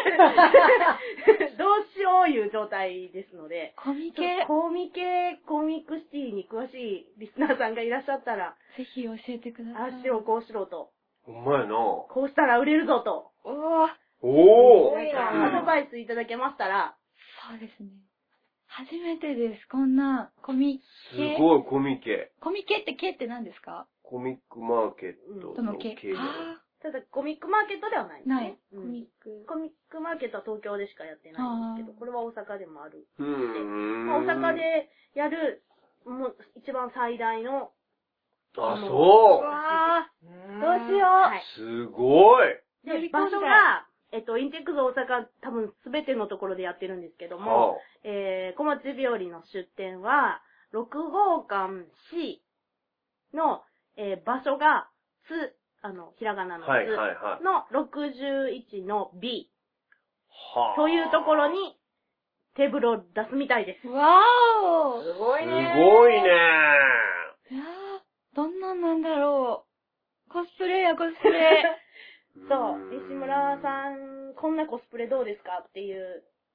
Speaker 4: どうしよういう状態ですので、
Speaker 1: コミ
Speaker 4: ちょっ
Speaker 1: ケ
Speaker 4: とコミケ、コミックシティに詳しいリスナーさんがいらっしゃったら、
Speaker 1: ぜひ教えてください。
Speaker 4: ああしろこうしろと、
Speaker 2: ほんまやな。
Speaker 4: こうしたら売れるぞと、
Speaker 1: うわ
Speaker 2: おー。
Speaker 3: いな
Speaker 4: アドバイスいただけましたら、
Speaker 1: そうですね。初めてです。こんなコミケ。
Speaker 2: すごい、コミケ。
Speaker 1: コミケってケって何ですか？
Speaker 2: コミックマーケット
Speaker 1: どのケ。
Speaker 2: 系じゃない
Speaker 1: あ
Speaker 4: ただコミックマーケットではない
Speaker 1: ーない。
Speaker 4: ですね。
Speaker 1: コ
Speaker 4: うん
Speaker 1: ミック。
Speaker 4: コミックマーケットは東京でしかやってないんですけど、これは大阪でもある。
Speaker 2: うーん。
Speaker 4: まあ、大阪でやる、もう一番最大の、
Speaker 2: あ、
Speaker 4: う
Speaker 2: そ
Speaker 1: わーどうしよう。
Speaker 4: はい。
Speaker 2: う。すごい。
Speaker 4: で、場所が、えっと、インテックス大阪多分すべてのところでやってるんですけども、
Speaker 2: は
Speaker 4: えー、小町日和の出店は、ろく号館 C の、えー、場所が、つ、あの、ひらがなのつ、
Speaker 2: はいはいはい
Speaker 4: のろくじゅういちの B
Speaker 2: あ。はあ。
Speaker 4: というところにテーブルを出すみたいです。
Speaker 1: わーお。
Speaker 3: すごい
Speaker 2: す
Speaker 3: ね。
Speaker 2: ごいね。
Speaker 1: いやー、どんなんなんだろう。コスプレや、コスプレ。
Speaker 4: そう、西村さん、こんなコスプレどうですかっていう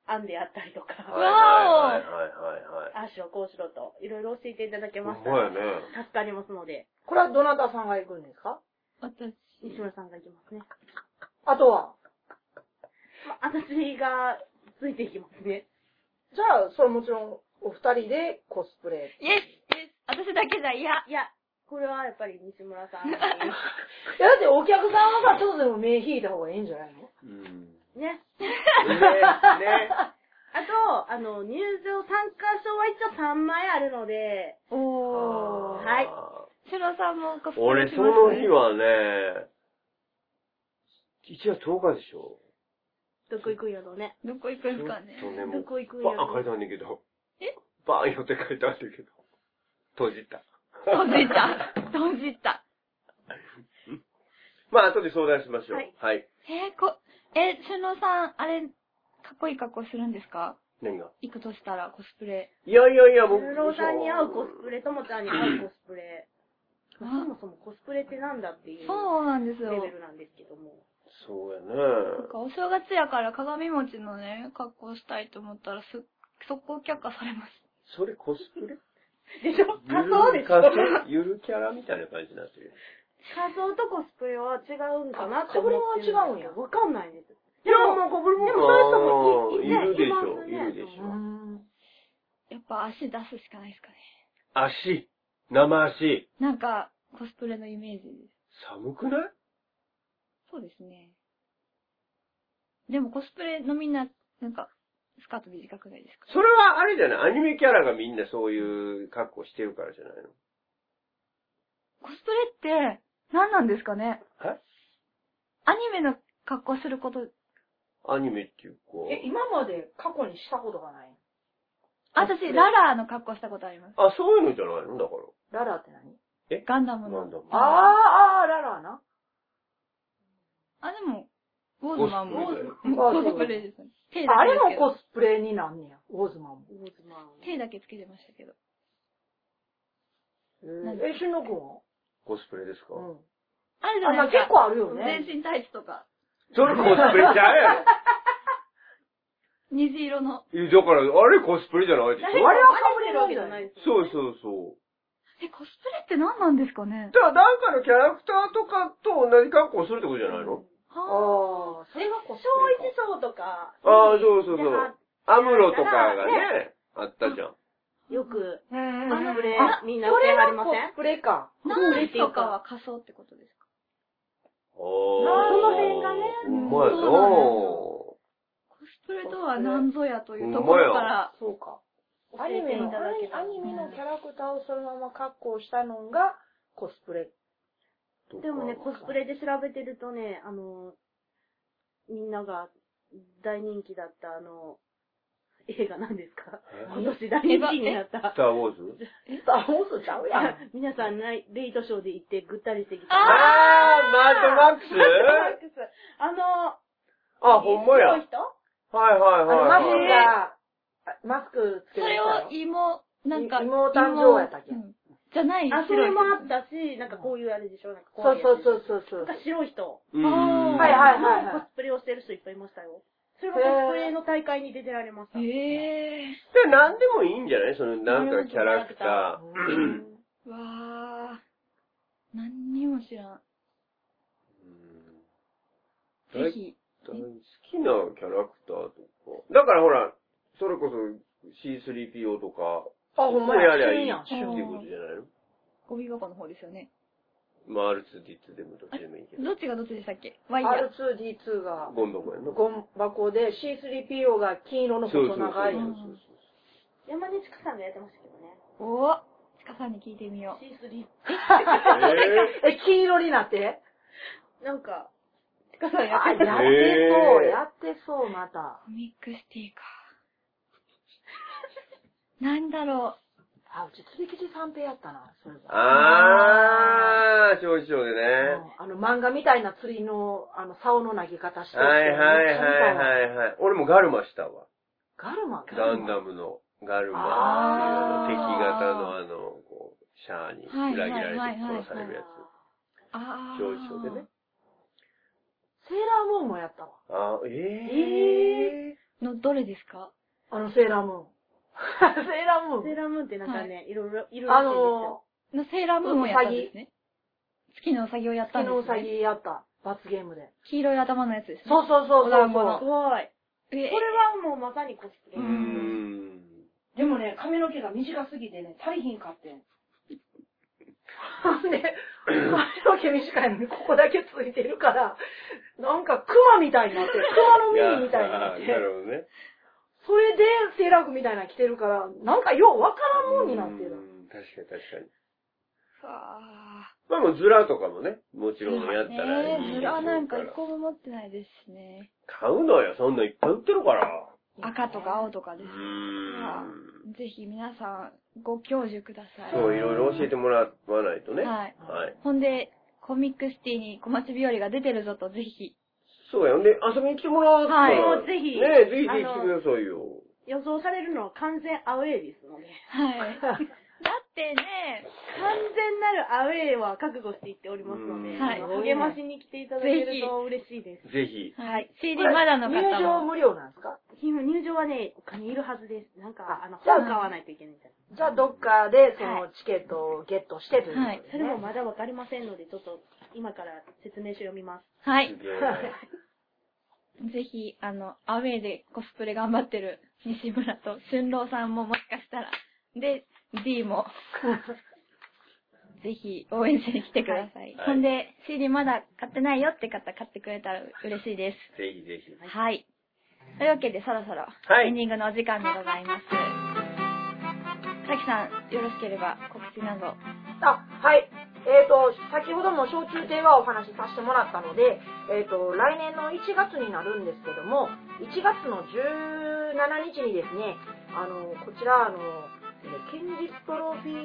Speaker 4: 案であったりとか、
Speaker 2: はいはいはいはいはい。
Speaker 4: ああしろこうしろと、いろいろ教えていただけましたら、
Speaker 2: ほんまやね。
Speaker 4: 助かりますので、
Speaker 3: これはどなたさんが行くんですか？
Speaker 1: 私。
Speaker 4: 西村さんが行きますね。
Speaker 3: あとは？
Speaker 4: まあ、私がついていきますね。
Speaker 3: じゃあ、それもちろん、お二人でコスプレ。
Speaker 1: イエスイエス私だけじゃ嫌。
Speaker 4: いや、これはやっぱり西村さんに。
Speaker 3: いや、だってお客さんがちょっとでも目引いた方がいいんじゃないの？
Speaker 2: うん。
Speaker 4: ね。
Speaker 2: ね、ね。
Speaker 4: あと、あの、入場参加証は一応さんまいあるので、
Speaker 1: おー。
Speaker 4: はい。
Speaker 1: シロさんもコスプレ
Speaker 2: 俺、
Speaker 1: します
Speaker 2: その日はね、いちがつとおかでしょ。
Speaker 4: どこ行くんやろうね。
Speaker 1: どこ行くんすかね。
Speaker 2: ちょっとね、もう
Speaker 4: どこ行くんやろ
Speaker 2: バーン書いてあんねんけど。
Speaker 1: え
Speaker 2: バーンよって書いてあんねんけど。閉じた。
Speaker 1: 閉じた。閉じた。
Speaker 2: まあ、後で相談しましょう。
Speaker 4: は
Speaker 2: はいい。
Speaker 1: えー、こ、え、しのさん、あれ、かっこいい格好するんですか？
Speaker 2: 何が？
Speaker 1: 行くとしたら、コスプレ。
Speaker 2: いやいやいや、僕。
Speaker 4: ルローさんに合うコスプレ、ともちゃんに合うコスプレ。
Speaker 1: あ
Speaker 4: そもそもコスプレってなんだっていう
Speaker 1: そうなんですよ。
Speaker 4: レベルなんですけども。
Speaker 2: そうやね。
Speaker 1: なんかお正月やから鏡餅のね、格好したいと思ったらす、速攻却下されます。
Speaker 2: それコスプレ？
Speaker 4: でしょ？仮装でしょ？
Speaker 2: 仮装ゆるキャラみたいな感じになってる。
Speaker 4: 仮装とコスプレは違うんかなって思ってるんですけど。
Speaker 3: 被り物は違うんや
Speaker 4: わかんないです。
Speaker 3: いや、もうこれも。
Speaker 4: でもそういう人もい
Speaker 2: いるでしょ、
Speaker 4: いますね
Speaker 2: いるでしょ。
Speaker 1: やっぱ足出すしかないですかね。
Speaker 2: 足。生足。
Speaker 1: なんか、コスプレのイメージです。
Speaker 2: 寒くない？
Speaker 1: そうですね。でもコスプレのみんな、なんか、スカート短くないですか？
Speaker 2: それはあれじゃない？アニメキャラがみんなそういう格好してるからじゃないの？
Speaker 1: コスプレって何なんですかね？
Speaker 2: え？
Speaker 1: アニメの格好すること、
Speaker 2: アニメっていうか。
Speaker 3: え、今まで過去にしたことがない？
Speaker 1: 私、ララーの格好したことあります。
Speaker 2: あ、そういうのじゃないの？だか
Speaker 3: ララって何？
Speaker 2: ら。え？
Speaker 1: ガンダムの。
Speaker 2: ガンダム
Speaker 3: あー、あー、ララな。
Speaker 1: あ、でも、ウォーズマンも
Speaker 2: コスプレだよ
Speaker 1: コスプレですね。手だ
Speaker 3: あれ
Speaker 1: けですけど
Speaker 3: もコスプレになんねや。ウォーズマンも。
Speaker 4: オーズマン。
Speaker 1: 手だけつけてましたけど。
Speaker 3: え、しんのくんは？
Speaker 2: コスプレですか？
Speaker 3: うん。
Speaker 1: あるじゃ
Speaker 3: あ、まあ
Speaker 1: ないですか。
Speaker 3: 結構あるよね。
Speaker 1: 全身タイツとか。
Speaker 2: それコスプレちゃうやろ。
Speaker 1: 虹色の。
Speaker 2: いやだから、あれコスプレじゃないでしょ？
Speaker 3: あれは被れるわけじゃない。
Speaker 4: です
Speaker 2: そうそうそう。
Speaker 1: え、コスプレって何なんですかね？
Speaker 2: じゃあ、なんかのキャラクターとかと同じ格好するってことじゃないの？
Speaker 1: は
Speaker 3: あー、それがコス
Speaker 4: 小
Speaker 3: プレ
Speaker 4: 一章とか。
Speaker 2: ああ、そうそうそう。
Speaker 4: では
Speaker 2: アムロとかがね、あったじゃん。
Speaker 4: よく、
Speaker 3: か。うん
Speaker 4: コスプレ
Speaker 3: あ、
Speaker 4: みんな
Speaker 3: それ
Speaker 4: 受けはり
Speaker 3: はコ
Speaker 4: ません？
Speaker 3: スプレか。
Speaker 1: あ。ナースとかは仮装ってことですか？
Speaker 2: お
Speaker 4: その辺がね
Speaker 2: ほんまやな
Speaker 1: そうなんですコスプレとは何ぞやというところから。
Speaker 3: そうか。
Speaker 4: 教
Speaker 3: アニメの、
Speaker 4: えていただけた
Speaker 3: ア
Speaker 4: ら
Speaker 3: ニメのキャラクターをそのまま格好したのがコスプレ。
Speaker 4: でもね、コスプレで調べてるとね、あの、みんなが大人気だったあの、映画なんですか？今年大人気になった
Speaker 2: ス。ターウォーズ？
Speaker 3: スターウォーズちゃうやん。
Speaker 4: 皆さん、レイトショーで行ってぐったりしてきた。
Speaker 2: あー、マッドマックス
Speaker 4: あの、
Speaker 2: あ、ほんまや。
Speaker 4: 白い人
Speaker 2: はいはい
Speaker 3: あの、マスク
Speaker 2: はい。
Speaker 3: が、マスクつけ
Speaker 1: それ
Speaker 3: てた
Speaker 1: を芋、なんか。
Speaker 3: 芋誕生やったっけ？
Speaker 1: うんじゃない。
Speaker 4: あ、それもあ
Speaker 1: 白い
Speaker 4: ったし、なんかこういうあれでしょ？なんか
Speaker 3: そうそうそうそうそう。
Speaker 4: なんか白い人。
Speaker 2: うん。
Speaker 3: はいはいはいはい
Speaker 4: コスプレをしてる人いっぱいいましたよ。それもコスプレの大会に出てられました。
Speaker 1: へえ
Speaker 2: で、なんでもいいんじゃないその、なんかキャラクタ
Speaker 3: うん
Speaker 1: ー。わー。何にも知らん。
Speaker 2: ー。
Speaker 1: ぜひ。
Speaker 2: 好きなキャラクターとか。だからほら、それこそ シースリーピーオー とか、
Speaker 3: あ、ほんま
Speaker 2: や
Speaker 3: や。
Speaker 2: りゃいい
Speaker 3: やん。
Speaker 2: っていうことじゃないの？
Speaker 1: ゴミ箱の方ですよね。
Speaker 2: まあ、アールツーディーツー でもどっちでもいいけど。
Speaker 1: どっちがどっちでしたっけ？ワイヤー。
Speaker 3: アールツーディーツー が
Speaker 2: ゴンドコやな。
Speaker 3: ゴン箱で シースリーピーオー が金色の細長い。
Speaker 2: そうそうそう
Speaker 4: 山根千佳さんがやってましたけどね。
Speaker 1: おぉ。ちかさんに聞いてみよう。
Speaker 4: シースリー。
Speaker 2: え
Speaker 3: え、金色になって
Speaker 4: なんか、千佳さんや
Speaker 3: あ、
Speaker 4: って
Speaker 3: やってそう、やってそう、また。
Speaker 1: コミックシティか。なんだろ
Speaker 3: あ、うち釣り吉三平やったな、それ
Speaker 2: ー、
Speaker 3: が。
Speaker 2: あー、少々でね。
Speaker 3: うんあの、漫画みたいな釣りの、あの、竿の投げ方してて。
Speaker 2: はいはいはいはいはい。俺もガルマしたわ。
Speaker 3: ガルマ
Speaker 2: ガンダムのガルマ
Speaker 3: あー
Speaker 2: っていうあの敵型のあの、こう、シャアに裏切られて殺されるやつ。
Speaker 1: う。あー。
Speaker 2: 少々でね。
Speaker 3: セーラームーンもやったわ。
Speaker 2: あー、え
Speaker 1: のどれですか？
Speaker 3: あの、セーラームーン。セーラームーン。
Speaker 4: セーラームーンってなんかね、
Speaker 1: はい
Speaker 4: いろいろ、いろいろらしいですよ。
Speaker 1: のセーラームーンをやったんですね。月のうさぎをやったんですね。
Speaker 3: 月のうさぎやった。罰ゲームで。
Speaker 1: 黄色い頭のやつですね。
Speaker 3: そうそうそうそう。
Speaker 1: お団子の
Speaker 4: すごい。
Speaker 1: え
Speaker 4: これはもうまさにコスプレ。
Speaker 2: うーん。
Speaker 3: でもね、髪の毛が短すぎてね、足りひんかってん。で、髪の毛短いのにここだけついてるから、なんか熊みたいになって、熊の耳みたいになって。
Speaker 2: なるほどね。
Speaker 3: それでセーラー服みたいなの着てるから、なんかようわからんもんになってる。
Speaker 2: 確かに確かに。
Speaker 1: あ
Speaker 2: まあもうズラとかもね、もちろんやったらいい
Speaker 1: ねえ、ズラなんか一個も持ってないですしね。
Speaker 2: 買うのよ、そんないっぱい売ってるから。
Speaker 1: 赤とか青とかです。
Speaker 2: うーん。
Speaker 1: ぜひ皆さんご教授ください。
Speaker 2: そう、いろいろ教えてもらわないとね。
Speaker 1: はい。
Speaker 2: はい。
Speaker 1: ほんで、コミックシティに小町日和が出てるぞとぜひ。
Speaker 2: そうやんで、遊びに来てもらったら。
Speaker 1: はい
Speaker 4: もうぜひ
Speaker 2: ねえ、ぜひぜひ来てくださいよ。
Speaker 4: 予想されるのは完全アウェーですので。
Speaker 1: はい。だってね、
Speaker 4: 完全なるアウェーは覚悟していっておりますので、
Speaker 2: うん
Speaker 1: はい
Speaker 4: 励ましに来ていただけると嬉しいです。
Speaker 2: ぜひ。
Speaker 1: はい。シーディー まだの方
Speaker 3: 入場
Speaker 1: も。
Speaker 3: 無料なんですか？
Speaker 4: 今入場はね、お金いるはずです。なんか、あの、
Speaker 3: じゃあ
Speaker 4: 本買わないといけないみたい
Speaker 3: じゃあどっかでそのチケットをゲットしてということ
Speaker 1: はい
Speaker 3: ですね。
Speaker 4: それもまだわかりませんので、ちょっと今から説明書読みます。
Speaker 1: はい。
Speaker 2: すげえ
Speaker 1: ぜひ、あの、アウェーでコスプレ頑張ってる西村と春郎さんももしかしたら、で、D も、ぜひ応援しに来てください。
Speaker 2: はい
Speaker 1: ほんで、シーディー まだ買ってないよって方買ってくれたら嬉しいです。
Speaker 2: ぜひぜひ。
Speaker 1: はい。というわけで、そろそろ
Speaker 2: はい
Speaker 1: エンディングのお時間でございます。さきさん、よろしければ告知など。
Speaker 3: あ、はい。えっ、と、先ほども小中低はお話しさせてもらったので、えっ、と、来年のいちがつになるんですけども、いちがつのじゅうしちにちにですね、あの、こちら、あの、ケンジストロフィ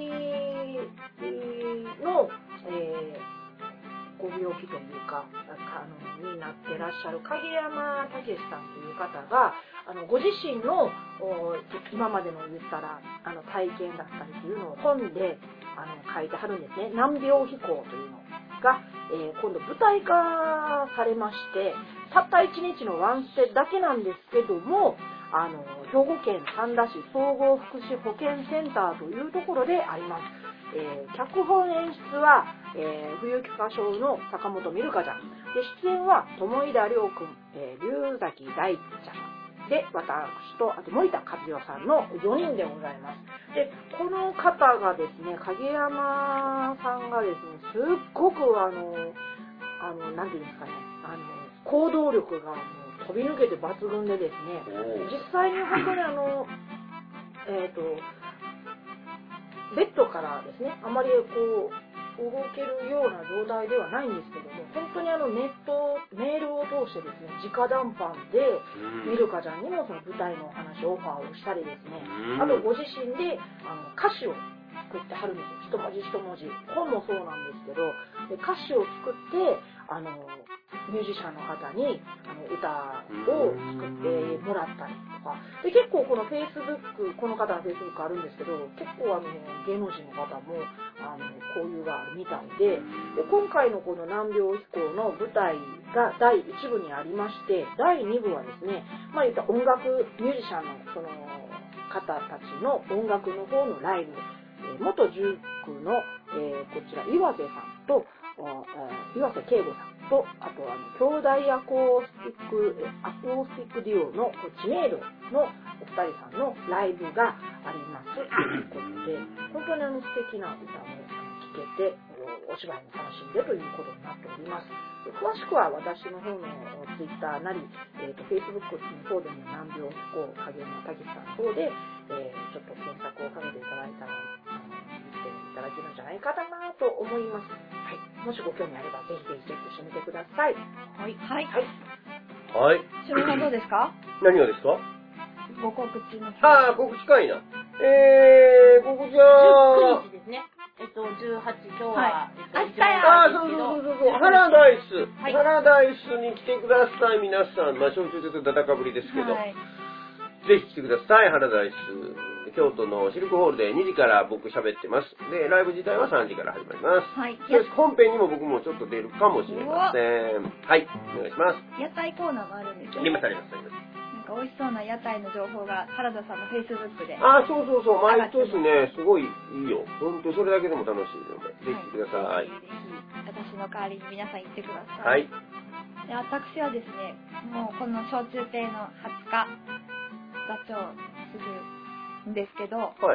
Speaker 3: ーの、えーご病気というか、あの、になってらっしゃる影山武さんという方が、あの、ご自身の、お今までの言ったら、あの、体験だったりというのを本で、あの、書いてはるんですね。難病飛行というのが、えー今度舞台化されまして、たったいちにちのワンステだけなんですけども、あの、兵庫県三田市総合福祉保健センターというところであります。えー脚本演出は、えー、冬木歌唱の坂本美瑠香ちゃん。で、出演は友井田亮君、えー、龍崎大ちゃん。で、私と、あと森田和代さんのよにんでございます。で、この方がですね、影山さんがですね、すっごくあの、あの、なんていうんですかね、あの、行動力がもう飛び抜けて抜群でですね、実際に本当にあの、えっ、と、ベッドからですね、あまりこう、動けるような状態ではないんですけども、本当にあのネット、メールを通してですね、直談判で、ミルカちゃんにもその舞台のお話、オファーをしたりですね、あとご自身であの歌詞を作ってはるんですよ。一文字一文字。本もそうなんですけど、で歌詞を作って、あの、ミュージシャンの方にあの歌を作ってもらったりとか、で結構この Facebook、この方の Facebook あるんですけど、結構あの芸能人の方もあの交流があるみたいで、で今回のこの難病飛行の舞台がだいいちぶにありまして、だいにぶはですね、まあ言った音楽ミュージシャンのその方たちの音楽の方のライブ、えー、元塾の、えー、こちら岩瀬さんと、えー、岩瀬慶吾さんと、あとあの兄弟アコースティックアコースティックデュオの知名度のお二人さんのライブがありますということで、本当にあの素敵な歌も聴けてお芝居も楽しんでということになっております。詳しくは私の方のツイッターなり、えー、と Facebook の方でも難病飛行影山武さんの方で、えー、ちょっと検索をかけていただいたら見ていただけるんじゃないかなと思います。はい、もしご興味あればぜひぜひチェックしてみてください。
Speaker 1: はい。はい。
Speaker 3: はい。
Speaker 2: はい。
Speaker 1: しろさんどうですか？
Speaker 2: 何がですか？
Speaker 1: ご告知の。
Speaker 2: ああ、告知かいな。えー、告知は、
Speaker 4: じゅうくにちですね。えっと、じゅうはち、今日は、
Speaker 1: はい
Speaker 4: えっと、
Speaker 1: 明日や
Speaker 2: ああ、そうそうそうそう、ハラダイス、
Speaker 4: はい
Speaker 2: ハラダイスに来てください、皆さん。まあ、小中とダダかぶりですけど、
Speaker 1: はい。
Speaker 2: ぜひ来てください、ハラダイス。京都のシルクホールでにじから僕喋ってます。で、ライブ自体はさんじから始まります。
Speaker 1: はい。
Speaker 2: そして本編にも僕もちょっと出るかもしれません。はい、お願いします。
Speaker 1: 屋台コーナーがあるんですよ。
Speaker 2: あります、あります、あります。
Speaker 1: なんかか美味しそうな屋台の情報が原田さんの Facebook で。
Speaker 2: あ、そうそうそう、毎年ね、すごいいいよ。ほんと、それだけでも楽しいので、ぜひ来てください。
Speaker 1: ぜひぜひ、私の代わりに皆さん行ってくださ
Speaker 2: い。はい。
Speaker 1: で、私はですね、もうこの小中亭のはつか、座長するんですけど、
Speaker 2: はい。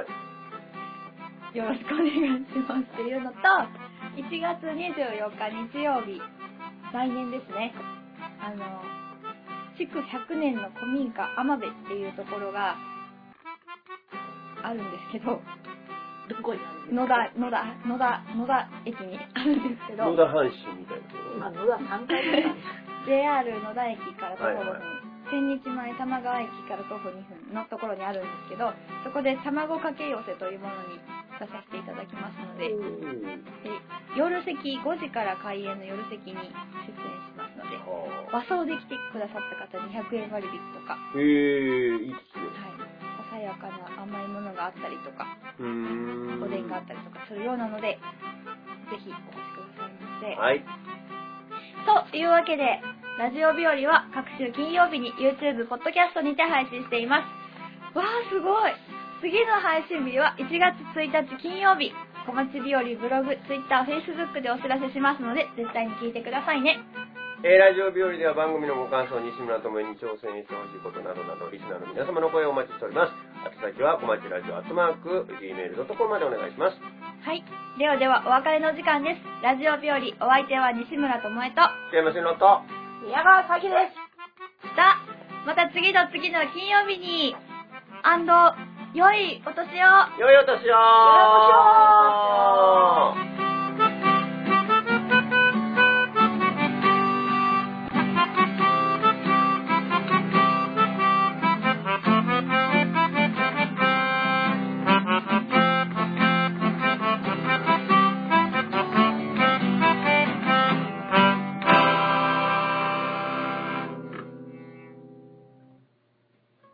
Speaker 1: よろしくお願いしますっていうのと、いちがつにじゅうよっか日曜日、来年ですね、あの、築ひゃくねんの古民家天部っていうところがあるんですけど、
Speaker 3: どこにあるんですか？
Speaker 1: 野田、野田、野田、野田駅にあるんですけど、
Speaker 2: 野田阪神みたいなところ。
Speaker 3: 今、野田さんかいめなんです。
Speaker 1: ジェイアール 野田駅から徒歩ごふん、
Speaker 2: はいはい、
Speaker 1: 千日前玉川駅から徒歩にふんのところにあるんですけど、そこで卵かけ寄せというものに出させていただきますので、で夜席、ごじから開演の夜席に出演しますので、和装で来てくださった方にひゃくえん割引とか、
Speaker 2: へー、いいっすね。
Speaker 1: はい、ささやかな甘いものがあったりとか、
Speaker 2: うーん、
Speaker 1: おでんがあったりとかするようなので、ぜひお越しくださいませ。
Speaker 2: はい。
Speaker 1: というわけで、ラジオ日和は各週金曜日に YouTube、ポッドキャストにて配信しています。わー、すごい。次の配信日はいちがつついたち金曜日。小町日和ブログ、Twitter、Facebook でお知らせしますので、絶対に聞いてくださいね。
Speaker 2: えー、ラジオ日和では番組のご感想、西村智恵に挑戦してほしいことなどなど、リスナーの皆様の声をお待ちしております。宛先は、小町ラジオアットマーク、ジーメールドットコム までお願いします。
Speaker 1: はい。ではでは、お別れの時間です。ラジオ日和、お相手は西村智恵と、
Speaker 2: ケイマシのと、
Speaker 3: 宮川咲です。
Speaker 1: さあ、また次の次の金曜日に、アンド、良いお年を。
Speaker 2: 良いお年を。
Speaker 3: 良いお年を。